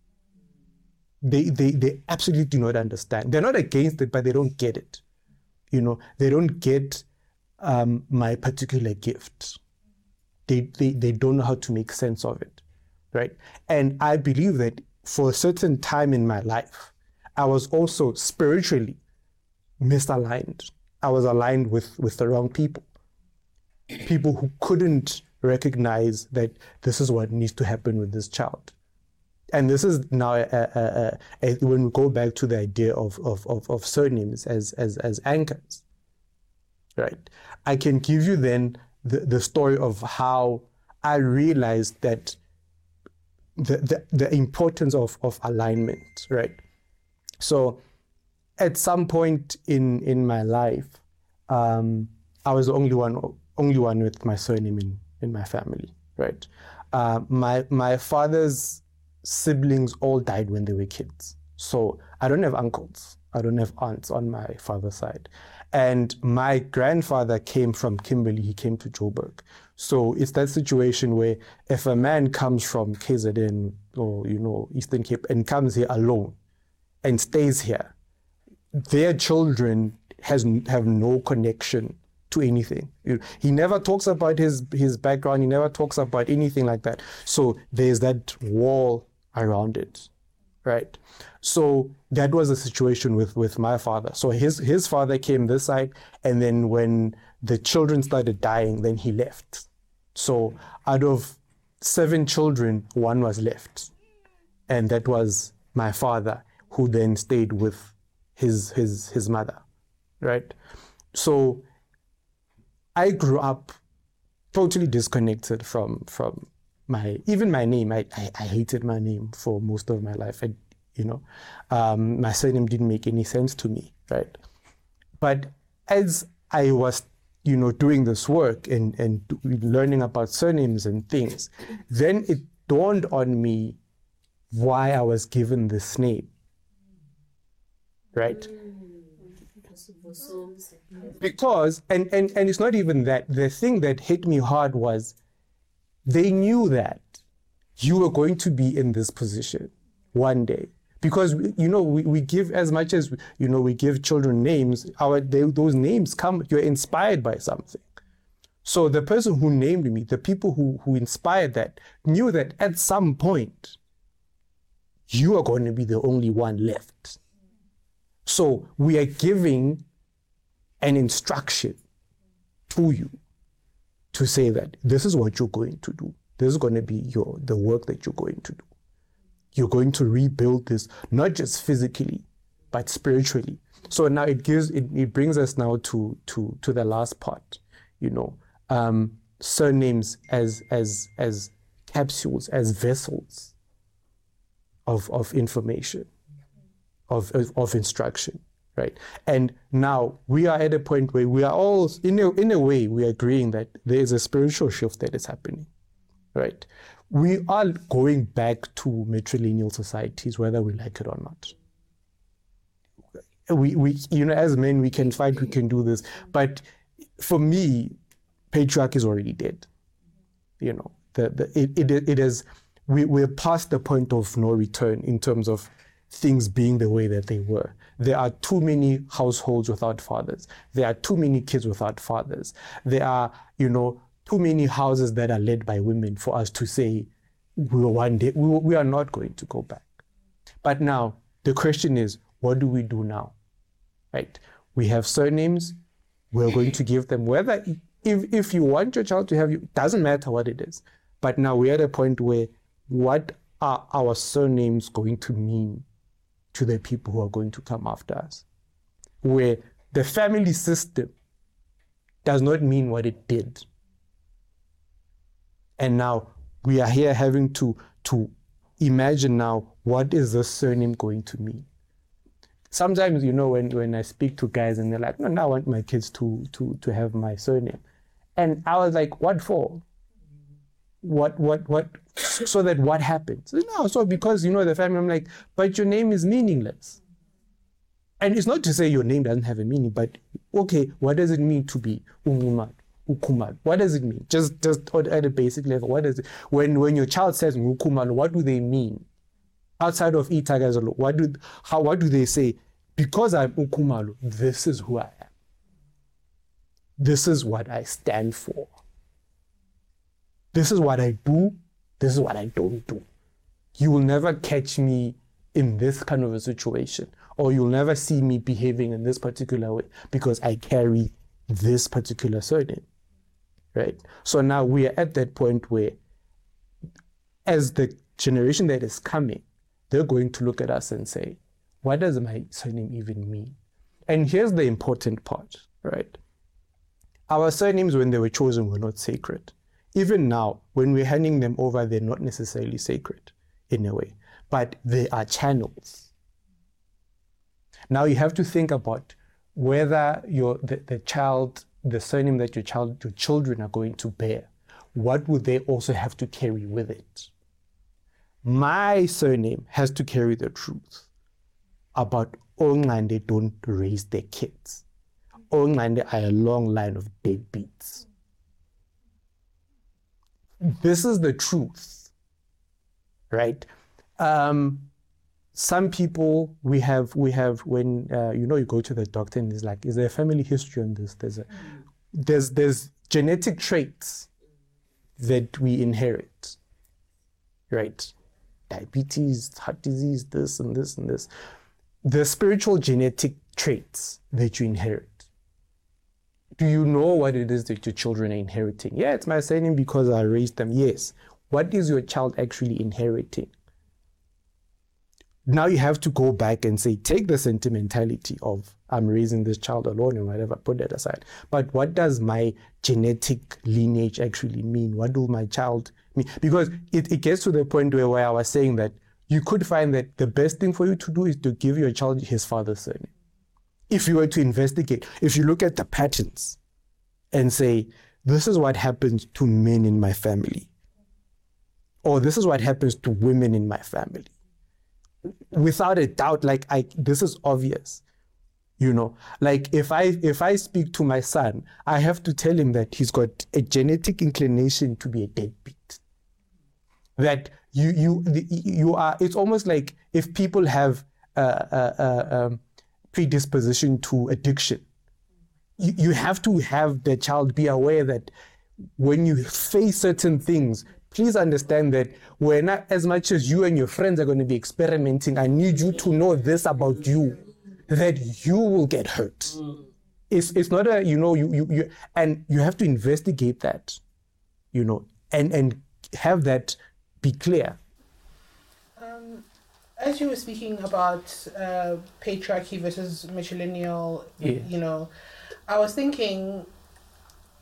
They, they, they absolutely do not understand. They're not against it, but they don't get it. You know, they don't get um, my particular gift. They, they, they don't know how to make sense of it, right? And I believe that for a certain time in my life, I was also spiritually misaligned. I was aligned with, with the wrong people. People who couldn't recognize that this is what needs to happen with this child. And this is now, a, a, a, a, when we go back to the idea of, of, of, of surnames as, as, as anchors, right? I can give you then the, the story of how I realized that the, the, the importance of, of alignment, right? So at some point in, in my life, um, I was the only one, only one with my surname in, in my family, right? Uh, my, my father's siblings all died when they were kids. So I don't have uncles. I don't have aunts on my father's side. And my grandfather came from Kimberley. He came to Joburg. So it's that situation where if a man comes from K Z N or, you know, Eastern Cape and comes here alone and stays here, their children has have no connection to anything. He never talks about his, his background. He never talks about anything like that. So there's that wall around it, right? So that was the situation with, with my father. So his, his father came this side, and then when the children started dying, then he left. So out of seven children, one was left. And that was my father, who then stayed with his, his, his mother, right? So I grew up totally disconnected from, from my, even my name. I, I, I hated my name for most of my life. I, you know, um, my surname didn't make any sense to me, right? But as I was, you know, doing this work and, and learning about surnames and things, then it dawned on me why I was given this name, right? Because, and, and, and it's not even that, the thing that hit me hard was they knew that you were going to be in this position one day. Because, you know, we, we give, as much as, you know, we give children names, our they, those names come, you're inspired by something. So the person who named me, the people who, who inspired that, knew that at some point, you are going to be the only one left. So we are giving an instruction to you to say that this is what you're going to do. This is going to be your the work that you're going to do. You're going to rebuild this, not just physically, but spiritually. So now it gives it, it brings us now to to to the last part, you know, um, surnames as as as capsules as vessels of, of information, of, of, of instruction, right? And now we are at a point where we are all, in a, in a way, we are agreeing that there is a spiritual shift that is happening, right? We are going back to matrilineal societies, whether we like it or not. We, we, you know, as men, we can fight, we can do this. But for me, patriarchy is already dead. You know, the, the, it, it, it is, we, we're past the point of no return in terms of things being the way that they were. There are too many households without fathers. There are too many kids without fathers. There are, you know, too many houses that are led by women for us to say, we one day, we, we are not going to go back. But now, the question is, what do we do now? Right? We have surnames. We're going to give them, whether, if, if you want your child to have you, it doesn't matter what it is. But now we're at a point where, what are our surnames going to mean to the people who are going to come after us? Where the family system does not mean what it did. And now we are here having to, to imagine now, what is this surname going to mean? Sometimes, you know, when, when I speak to guys and they're like, no, no, I want my kids to, to, to have my surname. And I was like, what for? What, what, what, so that what happens? No, so because, you know, the family, I'm like, but your name is meaningless. And it's not to say your name doesn't have a meaning, but okay, what does it mean to be Umumal, Ukumal? What does it mean? Just, just at a basic level, what does it, when, when your child says Ukumal, what do they mean? Outside of Itagazolo, what do, how, what do they say? Because I'm Ukumalu, this is who I am. This is what I stand for. This is what I do. This is what I don't do. You will never catch me in this kind of a situation, or you'll never see me behaving in this particular way because I carry this particular surname, right? So now we are at that point where, as the generation that is coming, they're going to look at us and say, what does my surname even mean? And here's the important part, right? Our surnames, when they were chosen, were not sacred. Even now, when we're handing them over, they're not necessarily sacred in a way, but they are channels. Now you have to think about whether your the, the child, the surname that your child, your children are going to bear, what would they also have to carry with it? My surname has to carry the truth about Ongande don't raise their kids. Ongande are a long line of deadbeats. This is the truth, right? Um, some people, we have, we have when, uh, you know, you go to the doctor and he's like, is there a family history on this? There's, a, there's, there's genetic traits that we inherit, right? Diabetes, heart disease, this and this and this. The spiritual genetic traits that you inherit. Do you know what it is that your children are inheriting? Yeah, it's my surname because I raised them. Yes. What is your child actually inheriting? Now you have to go back and say, take the sentimentality of I'm raising this child alone and whatever, put that aside. But what does my genetic lineage actually mean? What do my child mean? Because it, it gets to the point where, where I was saying that you could find that the best thing for you to do is to give your child his father's surname. If you were to investigate, if you look at the patterns and say, this is what happens to men in my family, or this is what happens to women in my family, without a doubt, like I, this is obvious, you know, like if I, if I speak to my son, I have to tell him that he's got a genetic inclination to be a deadbeat. That you, you, you are, it's almost like if people have a, a, a, a predisposition to addiction, you, you have to have the child be aware that when you face certain things, please understand that we're not, as much as you and your friends are going to be experimenting, I need you to know this about you, that you will get hurt. It's it's not a, you know, you, you, you and you have to investigate that, you know, and, and have that be clear. Um, as you were speaking about uh, patriarchy versus matrilineal, yeah. you know, I was thinking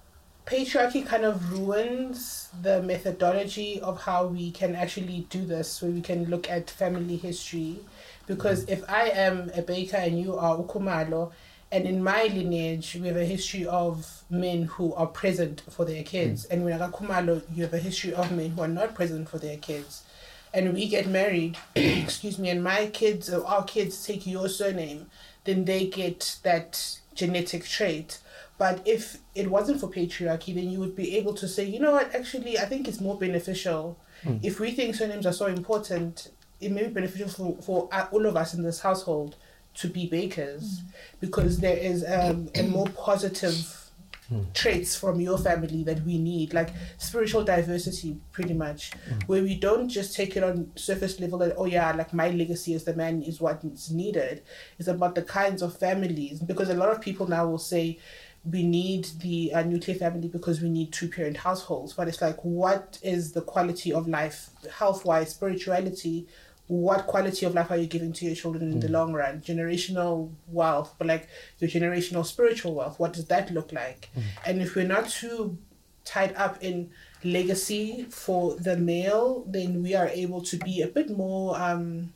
patriarchy kind of ruins the methodology of how we can actually do this, where we can look at family history. Because if I am a baker and you are uKhumalo, and in my lineage we have a history of men who are present for their kids, mm. and when I Khumalo, you have a history of men who are not present for their kids, and we get married, excuse me, and my kids or our kids take your surname, then they get that genetic trait. But if it wasn't for patriarchy, then you would be able to say, you know what, actually, I think it's more beneficial. Mm. If we think surnames are so important, it may be beneficial for, for all of us in this household to be bakers, mm. because there is um, a more positive mm. traits from your family that we need, like spiritual diversity, pretty much, mm. where we don't just take it on surface level that, oh yeah, like my legacy as the man is what's needed. It's about the kinds of families, because a lot of people now will say, we need the uh, nuclear family because we need two-parent households. But it's like, what is the quality of life, health-wise, spirituality? What quality of life are you giving to your children in mm. the long run? Generational wealth, but like your generational spiritual wealth, what does that look like? Mm. And if we're not too tied up in legacy for the male, then we are able to be a bit more, um,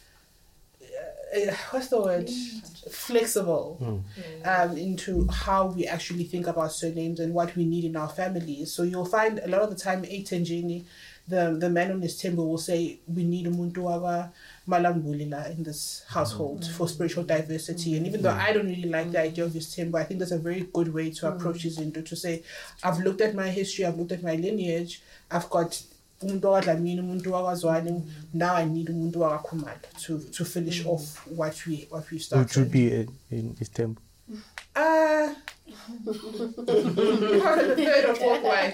uh, what's the word? Flexible mm. um, into how we actually think about surnames and what we need in our families. So you'll find a lot of the time, Eitenjini, the the man on his timber will say, we need umuntu waka malambulila in this household mm. for spiritual diversity. Mm. And even though I don't really like the idea of his timber, I think that's a very good way to approach his mm. to say, I've looked at my history, I've looked at my lineage, I've got umuntu wadlamini, umuntu wakwaZwane, now I need umuntu wakaKhumalo to to finish mm. off what we what we started. Would you be in, in his temple? Uh probably the third or fourth wife.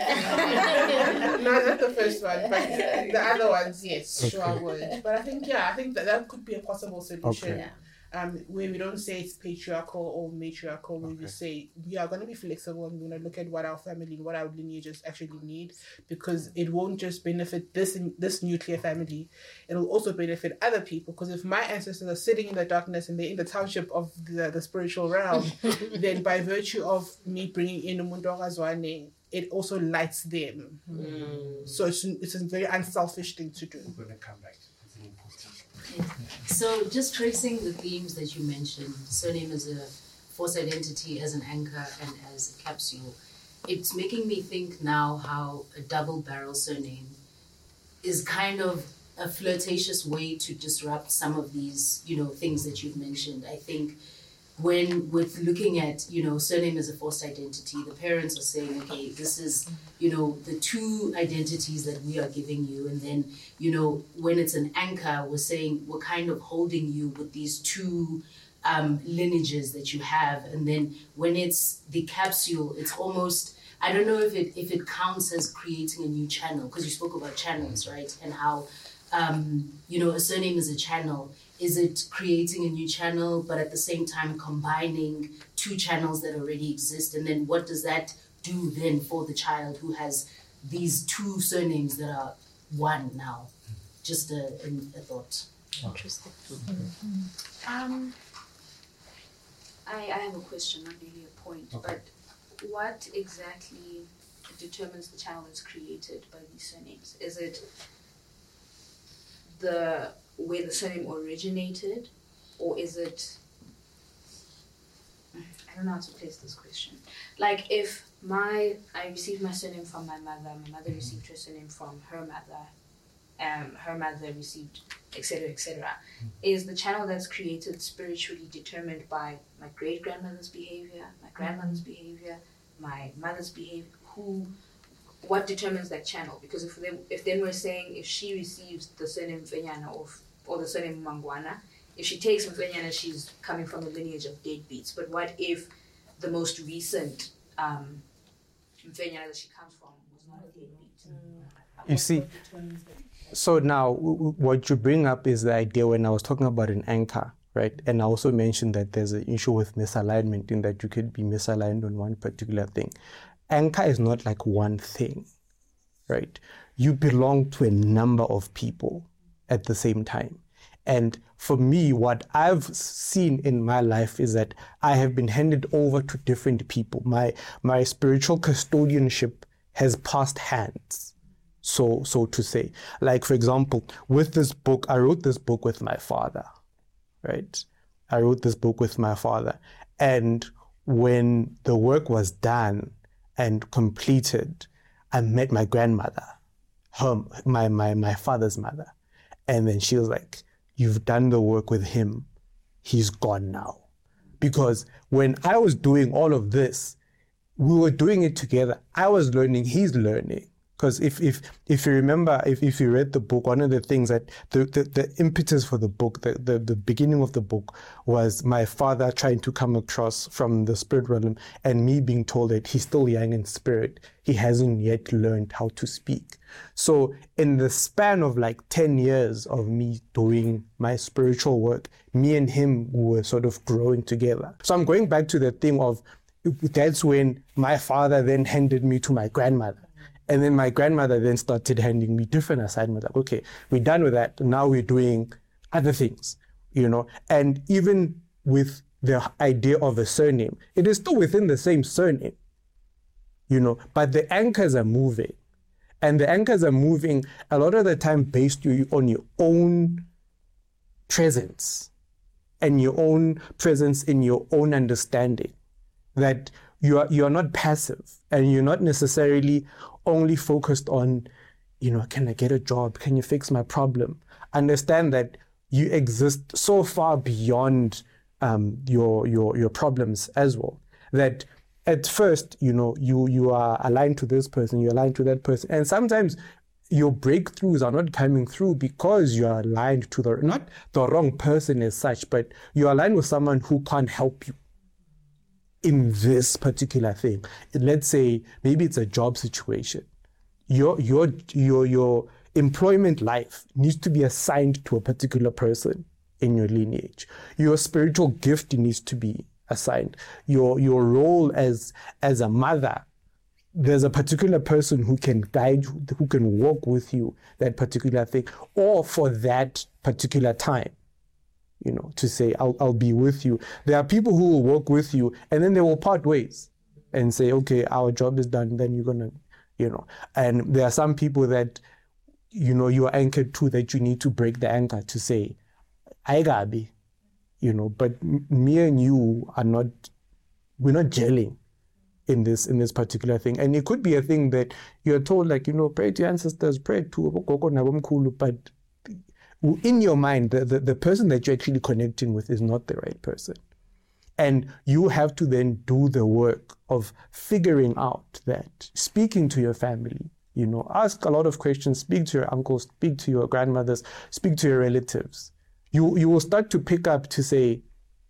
No, not the first one, but the other ones, yes, okay. Sure I would. But I think, yeah, I think that that could be a possible solution. Okay. Yeah. Um, where we don't say it's patriarchal or matriarchal, where okay. we say we are going to be flexible and we're going to look at what our family, what our lineages actually need, because it won't just benefit this this nuclear family, it'll also benefit other people. Because if my ancestors are sitting in the darkness and they're in the township of the, the spiritual realm, then by virtue of me bringing in umuntu wakaZwane, it also lights them. Mm. So it's, it's a very unselfish thing to do. We're going to come back. So just tracing the themes that you mentioned, surname as a false identity, as an anchor, and as a capsule, it's making me think now how a double barrel surname is kind of a flirtatious way to disrupt some of these, you know, things that you've mentioned. I think when with looking at, you know, surname as a forced identity, the parents are saying, okay, this is, you know, the two identities that we are giving you. And then, you know, when it's an anchor, we're saying we're kind of holding you with these two um, lineages that you have. And then when it's the capsule, it's almost, I don't know if it if it counts as creating a new channel, because you spoke about channels, right? And how, um, you know, a surname is a channel. Is it creating a new channel, but at the same time combining two channels that already exist? And then what does that do then for the child who has these two surnames that are one now? Just a, a, a thought. Interesting. Mm-hmm. Um, I, I have a question, not really a point, okay. But what exactly determines the channel that's created by these surnames? Is it the where the surname originated, or is it, I don't know how to place this question. Like if my, I received my surname from my mother, my mother received her surname from her mother, um, her mother received, et cetera, et cetera. Is the channel that's created spiritually determined by my great-grandmother's behavior, my grandmother's behavior, my mother's behavior? Who, what determines that channel? Because if they, if then we're saying if she receives the surname Mfenyana or, or the surname Mangwana, if she takes Mfenyana, she's coming from a lineage of deadbeats. But what if the most recent um, Mfenyana that she comes from was not a deadbeat? Mm. You see, so now w- w- what you bring up is the idea when I was talking about an anchor, right? And I also mentioned that there's an issue with misalignment in that you could be misaligned on one particular thing. Anchor is not like one thing, right? You belong to a number of people at the same time. And for me, what I've seen in my life is that I have been handed over to different people. My my spiritual custodianship has passed hands, so so to say. Like, for example, with this book, I wrote this book with my father, right? I wrote this book with my father. And when the work was done and completed, I met my grandmother, her, my, my, my father's mother. And then she was like, you've done the work with him. He's gone now. Because when I was doing all of this, we were doing it together. I was learning, he's learning. Because if if if you remember, if, if you read the book, one of the things that the, the, the impetus for the book, the, the, the beginning of the book was my father trying to come across from the spirit realm and me being told that he's still young in spirit. He hasn't yet learned how to speak. So in the span of like ten years of me doing my spiritual work, me and him were sort of growing together. So I'm going back to the thing of, that's when my father then handed me to my grandmother. And then my grandmother then started handing me different assignments. Like, okay, we're done with that. Now we're doing other things, you know. And even with the idea of a surname, it is still within the same surname, you know, but the anchors are moving. And the anchors are moving a lot of the time based on your own presence and your own presence in your own understanding. That you are you are not passive and you're not necessarily only focused on, you know, can I get a job? Can you fix my problem? Understand that you exist so far beyond um, your your your problems as well. That at first, you know, you you are aligned to this person, you're aligned to that person, and sometimes your breakthroughs are not coming through because you are aligned to the not the wrong person as such, but you're aligned with someone who can't help you in this particular thing. Let's say maybe it's a job situation. Your your your your employment life needs to be assigned to a particular person in your lineage. Your spiritual gift needs to be assigned. Your your role as as a mother, there's a particular person who can guide you, who can walk with you that particular thing, or for that particular time. You know, to say, I'll I'll be with you. There are people who will work with you and then they will part ways and say, okay, our job is done, then you're gonna, you know. And there are some people that, you know, you are anchored to, that you need to break the anchor to say, I gotta be, you know, but m- me and you are not, we're not gelling in this in this particular thing. And it could be a thing that you're told, like, you know, pray to your ancestors, pray to Gogo Nabomkhulu, but in your mind, the, the, the person that you're actually connecting with is not the right person. And you have to then do the work of figuring out that, speaking to your family, you know, ask a lot of questions, speak to your uncles, speak to your grandmothers, speak to your relatives. You, you will start to pick up to say,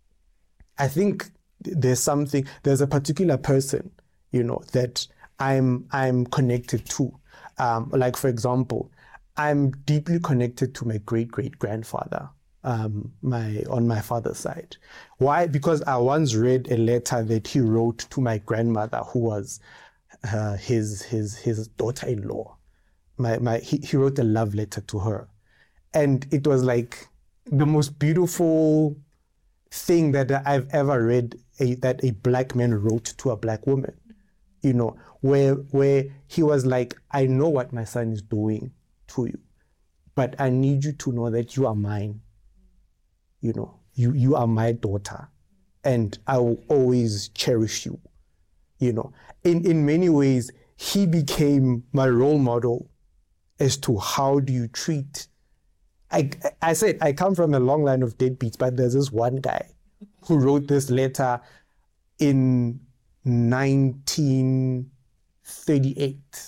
I think there's something, there's a particular person, you know, that I'm, I'm connected to. Um, like, for example, I'm deeply connected to my great-great-grandfather, um, my on my father's side. Why? Because I once read a letter that he wrote to my grandmother, who was uh, his his his daughter-in-law. My my he, he wrote a love letter to her, and it was like the most beautiful thing that I've ever read. A, that a black man wrote to a black woman, you know, where where he was like, I know what my son is doing to you, but I need you to know that you are mine. You know, you you are my daughter, and I will always cherish you. You know, in in many ways, he became my role model as to how do you treat. I I said I come from a long line of deadbeats, but there's this one guy who wrote this letter in nineteen thirty-eight.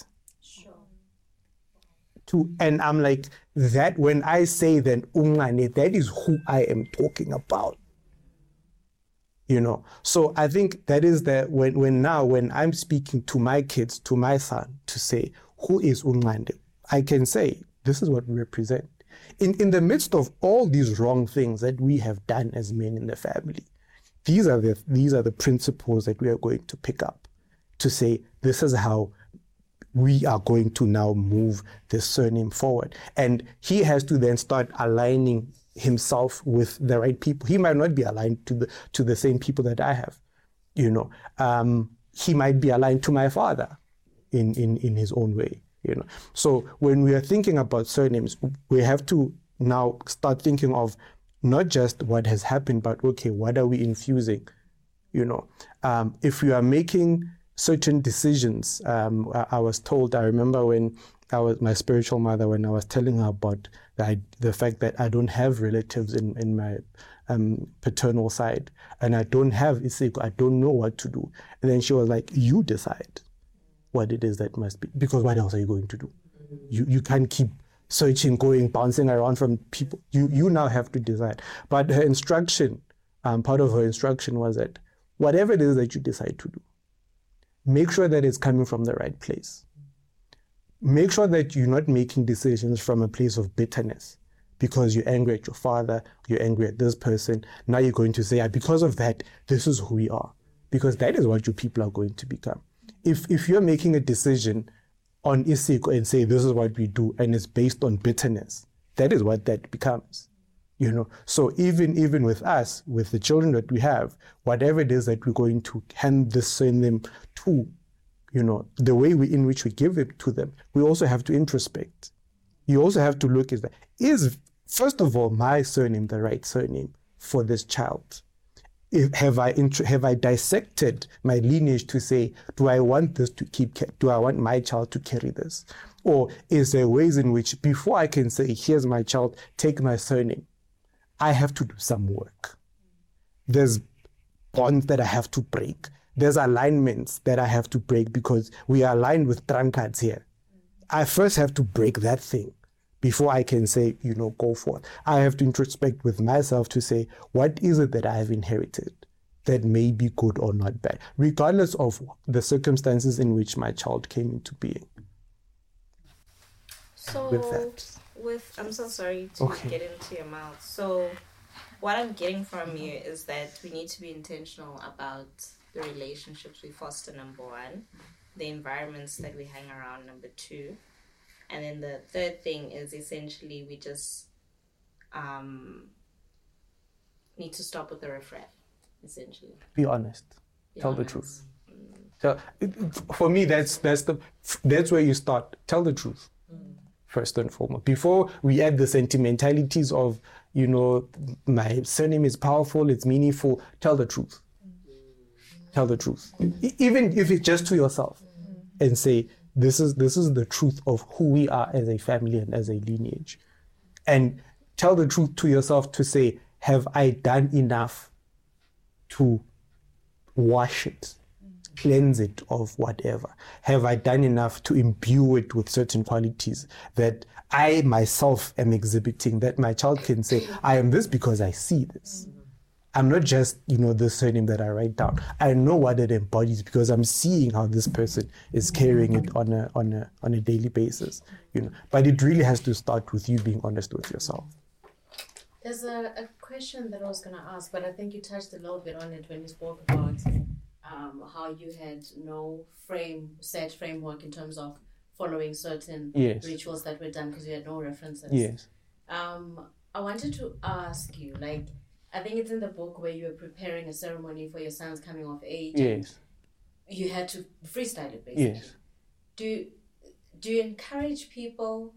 To, and I'm like, that when I say then Ungane, that is who I am talking about. You know, so I think that is the when when now when I'm speaking to my kids, to my son, to say who is Ungane, I can say this is what we represent. In in the midst of all these wrong things that we have done as men in the family, these are the these are the principles that we are going to pick up to say this is how we are going to now move this surname forward. And he has to then start aligning himself with the right people. He might not be aligned to the to the same people that I have, you know. Um, he might be aligned to my father in, in, in his own way, you know. So when we are thinking about surnames, we have to now start thinking of not just what has happened, but okay, what are we infusing, you know. Um, if we are making certain decisions, um, I, I was told, I remember when I was my spiritual mother, when I was telling her about the, the fact that I don't have relatives in, in my um, paternal side, and I don't have isiko, I don't know what to do. And then she was like, you decide what it is that must be, because what else are you going to do? You you can't keep searching, going, bouncing around from people. You you now have to decide. But her instruction, um, part of her instruction was that whatever it is that you decide to do, make sure that it's coming from the right place. Make sure that you're not making decisions from a place of bitterness because you're angry at your father, you're angry at this person. Now you're going to say, ah, because of that, this is who we are. Because that is what your people are going to become. If if you're making a decision on isiko and say, this is what we do, and it's based on bitterness, that is what that becomes. You know, so even even with us, with the children that we have, whatever it is that we're going to hand this surname to, you know, the way we, in which we give it to them, we also have to introspect. You also have to look at that. Is, first of all, my surname the right surname for this child? If, have I int- have I dissected my lineage to say, do I want this to keep, do I want my child to carry this? Or is there ways in which, before I can say, here's my child, take my surname, I have to do some work. There's bonds that I have to break. There's alignments that I have to break because we are aligned with drunkards here. I first have to break that thing before I can say, you know, go for it. I have to introspect with myself to say, what is it that I have inherited that may be good or not bad, regardless of the circumstances in which my child came into being. So with that. With, I'm so sorry to Okay. get into your mouth. So what I'm getting from you is that we need to be intentional about the relationships we foster, number one, the environments that we hang around, number two, and then the third thing is essentially we just um, need to stop with the riffraff, essentially. Be honest. Be Tell honest. the truth. So it, it- for me, that's that's the that's where you start. Tell the truth. First and foremost, before we add the sentimentalities of, you know, my surname is powerful, it's meaningful. Tell the truth. Tell the truth, E- even if it's just to yourself, and say this is this is the truth of who we are as a family and as a lineage, and tell the truth to yourself to say, have I done enough to wash it, cleanse it of whatever? Have I done enough to imbue it with certain qualities that I myself am exhibiting, that my child can say, I am this because I see this. I'm not just, you know, the surname that I write down. I know what it embodies because I'm seeing how this person is carrying it on a on a on a daily basis. You know, but it really has to start with you being honest with yourself. There's a, a question that I was going to ask, but I think you touched a little bit on it when you spoke about um, how you had no frame, set framework in terms of following certain Yes. rituals that were done because you had no references. Yes. Um, I wanted to ask you, like, I think it's in the book where you were preparing a ceremony for your son's coming of age. Yes. You had to freestyle it, basically. Yes. Do, do you encourage people,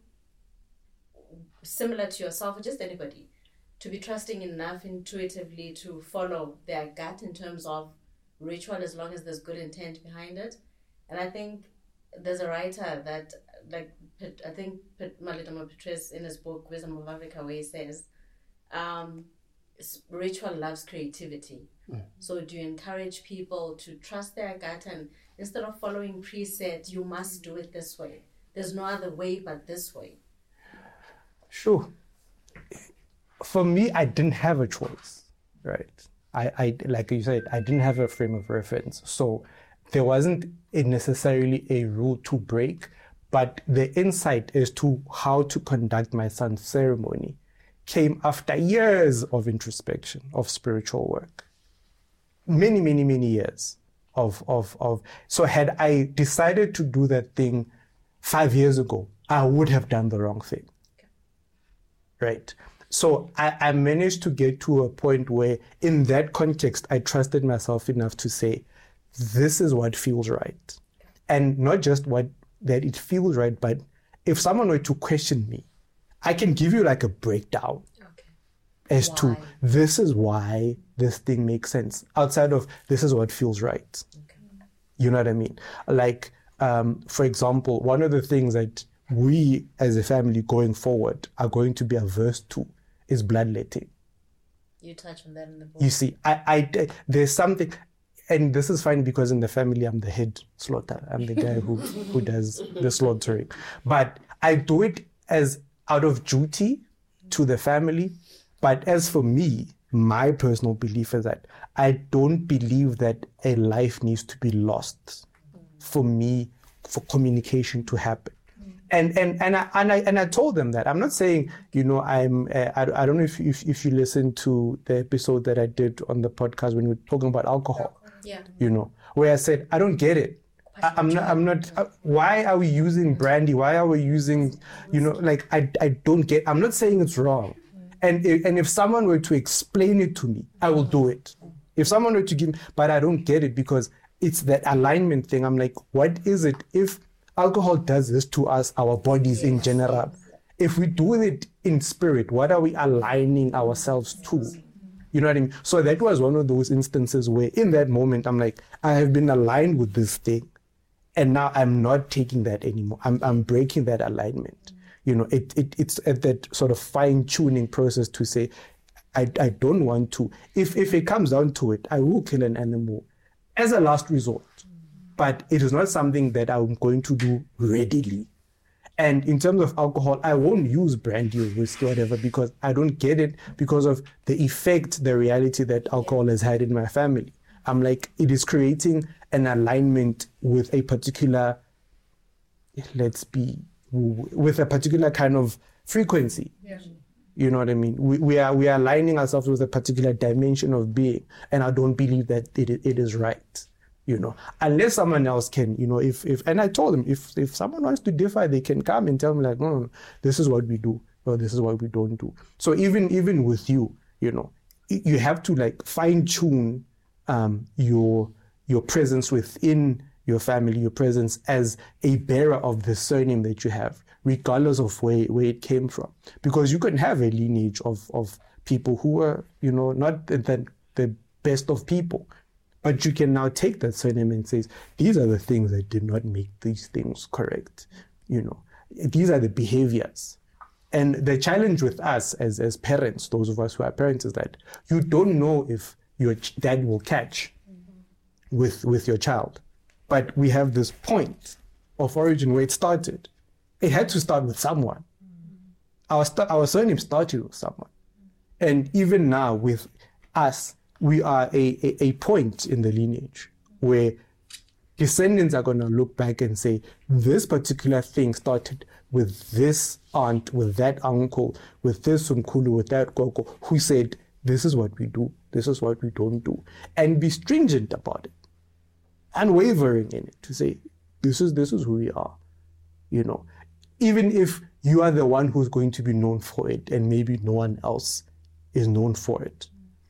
similar to yourself or just anybody, to be trusting enough intuitively to follow their gut in terms of ritual as long as there's good intent behind it? And I think there's a writer that, like, Pet- I think Pet- Malitama Petrus in his book Wisdom of Africa, where he says, um, s- ritual loves creativity. So do you encourage people to trust their gut and instead of following preset, you must do it this way? There's no other way but this way. Sure. For me, I didn't have a choice, right? I, I, like you said, I didn't have a frame of reference. So there wasn't a necessarily a rule to break, but the insight as to how to conduct my son's ceremony came after years of introspection, of spiritual work. Many, many, many years of, of, of, so had I decided to do that thing five years ago, I would have done the wrong thing. Right. So I, I managed to get to a point where in that context, I trusted myself enough to say, this is what feels right. And not just what that it feels right, but if someone were to question me, I can give you like a breakdown okay. as why? to this is why this thing makes sense outside of this is what feels right. Okay. You know what I mean? Like, um, for example, one of the things that we as a family going forward are going to be averse to is bloodletting. You touch on that in the book. You see, I, I, there's something, and this is fine because in the family I'm the head slaughterer. I'm the guy who, who does the slaughtering. But I do it as out of duty to the family. But as for me, my personal belief is that I don't believe that a life needs to be lost for me, for communication to happen. And and and I and I and I told them that. I'm not saying, you know, I'm. Uh, I I don't know if if if you listened to the episode that I did on the podcast when we were talking about alcohol. Yeah. You know, where I said I don't get it. I, I'm not. I'm not. Uh, why are we using brandy? Why are we using? You know, like I I don't get. I'm not saying it's wrong. And if, and if someone were to explain it to me, I will do it. If someone were to give, but I don't get it because it's that alignment thing. I'm like, what is it if alcohol does this to us, our bodies in general? If we do it in spirit, what are we aligning ourselves to? You know what I mean? So that was one of those instances where in that moment, I'm like, I have been aligned with this thing. And now I'm not taking that anymore. I'm I'm breaking that alignment. You know, it, it it's at that sort of fine-tuning process to say, I, I don't want to. If if it comes down to it, I will kill an animal as a last resort. But it is not something that I'm going to do readily. And in terms of alcohol, I won't use brandy or whiskey or whatever because I don't get it because of the effect, the reality that alcohol has had in my family. I'm like, it is creating an alignment with a particular, let's be, with a particular kind of frequency. Yeah. You know what I mean? We, we are we are aligning ourselves with a particular dimension of being. And I don't believe that it it is right. You know, unless someone else can, you know, if, if, and I told them, if, if someone wants to differ, they can come and tell me like, no, no, this is what we do, or this is what we don't do. So even, even with you, you know, you have to like fine tune, um, your, your presence within your family, your presence as a bearer of the surname that you have, regardless of where, where it came from. Because you can have a lineage of, of people who are, you know, not the, the best of people. But you can now take that surname and say, these are the things that did not make these things correct. You know, these are the behaviors. And the challenge with us as, as parents, those of us who are parents, is that you don't know if your dad will catch mm-hmm. with, with your child. But we have this point of origin where it started. It had to start with someone. Mm-hmm. Our, st- our surname started with someone. And even now with us, we are a, a, a point in the lineage where descendants are going to look back and say, this particular thing started with this aunt, with that uncle, with this umkhulu, with that gogo, who said, this is what we do, this is what we don't do. And be stringent about it, unwavering in it, to say, this is this is who we are. You know, even if you are the one who's going to be known for it and maybe no one else is known for it.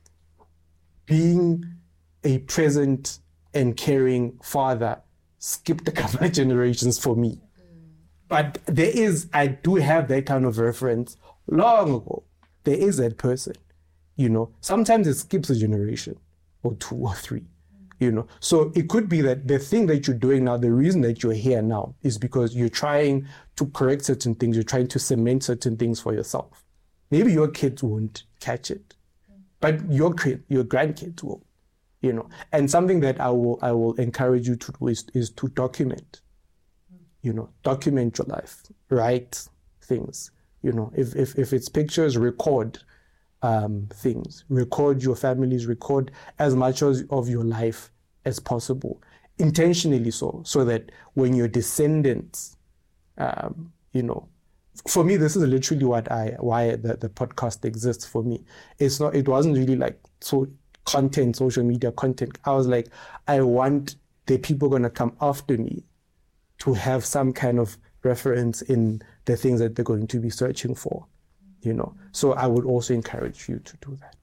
Being a present and caring father skipped a couple of generations for me. But there is, I do have that kind of reference long ago. There is that person, you know. Sometimes it skips a generation or two or three, you know. So it could be that the thing that you're doing now, the reason that you're here now is because you're trying to correct certain things, you're trying to cement certain things for yourself. Maybe your kids won't catch it. But your kid, your grandkids will, you know. And something that I will I will encourage you to do is, is to document, you know, document your life, write things, you know. If if, if it's pictures, record um, things, record your families, record as much as, of your life as possible, intentionally so, so that when your descendants, um, you know, for me, this is literally what I why the, the podcast exists for me. It's not. It wasn't really like so content, social media content. I was like, I want the people going to come after me to have some kind of reference in the things that they're going to be searching for. you know. So I would also encourage you to do that.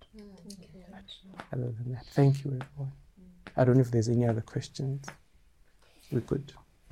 Other than that, thank you, everyone. I don't know if there's any other questions. We're good.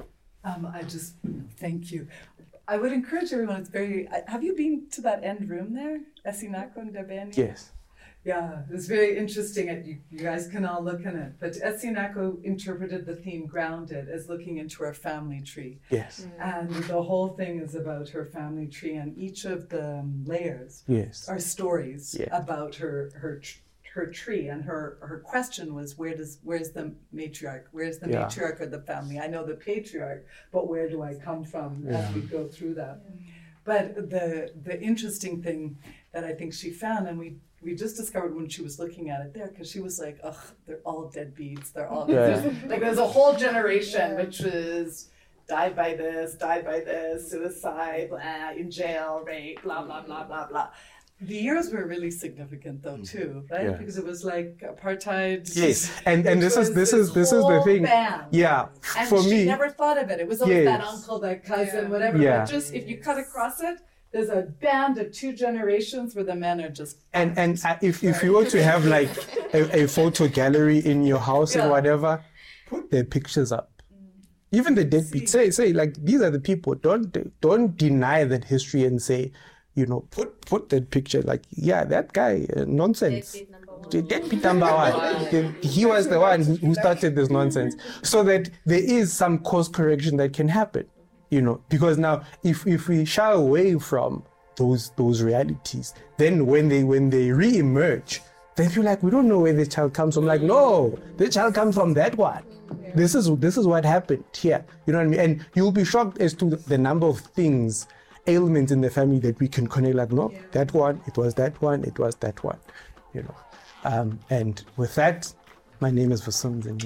Um, I just, thank you. I would encourage everyone, it's very, have you been to that end room there? Esinako Ndabeni? Yes. Yeah, it was very interesting. You, you guys can all look in it. But Esinako interpreted the theme grounded as looking into her family tree. Yes. And the whole thing is about her family tree, and each of the um, layers yes. are stories yeah. about her her tr- her tree. And her, her question was, where does where's the matriarch? Where's the yeah. matriarch of the family? I know the patriarch, but where do I come from yeah. as we go through that? Yeah. But the the interesting thing that I think she found, and we we just discovered when she was looking at it there, because she was like, ugh, they're all deadbeats. They're all, yeah. there's, like there's a whole generation which was died by this, died by this, suicide, blah, in jail, rape, blah, blah, blah, blah, blah. The years were really significant though too, right? Yeah. Because it was like apartheid. Yes, and and this is this is this is the thing. Band. Yeah, and for she me, never thought of it. It was always yes. that uncle, that cousin, yeah. whatever. Yeah. But just if you cut across it, there's a band of two generations where the men are just. And and if if you were to have like a, a photo gallery in your house yeah. and whatever, put their pictures up. Even the deadbeats, say say like these are the people. Don't don't deny that history and say, you know, put put that picture like, yeah, that guy, uh, nonsense. Deadbeat number one. He was the one who started this nonsense. So that there is some course correction that can happen, you know, because now if if we shy away from those those realities, then when they when they re-emerge, then you're like, we don't know where the child comes from. Like, no, the child comes from that one. This is this is what happened here. You know what I mean? And you'll be shocked as to the number of things, ailments in the family that we can connect, like, no, yeah. that one, it was that one, it was that one, you know. Um, and with that, my name is Vasumzi.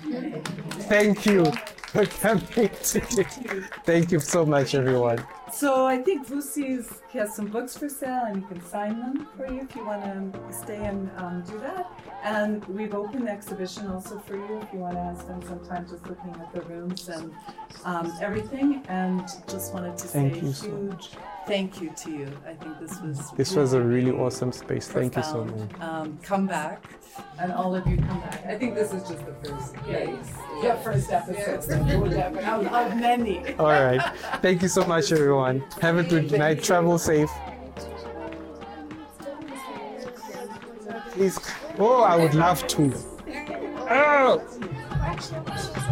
Thank you for coming today. Thank you so much, everyone. So I think Vusi's has some books for sale, and you can sign them for you if you want to stay and um, do that. And we've opened the exhibition also for you if you want to spend some time just looking at the rooms and um, everything. And just wanted to thank say you a so huge much. Thank you to you. I think this was this really, was a really awesome space. profound. Thank you so much. Um, come back, and all of you come back. I think this is just the first, yes, yeah, first episode yeah. of, of many. All right. Thank you so much, everyone. Have a good night. Travel safe. Please. Oh, I would love to. Oh.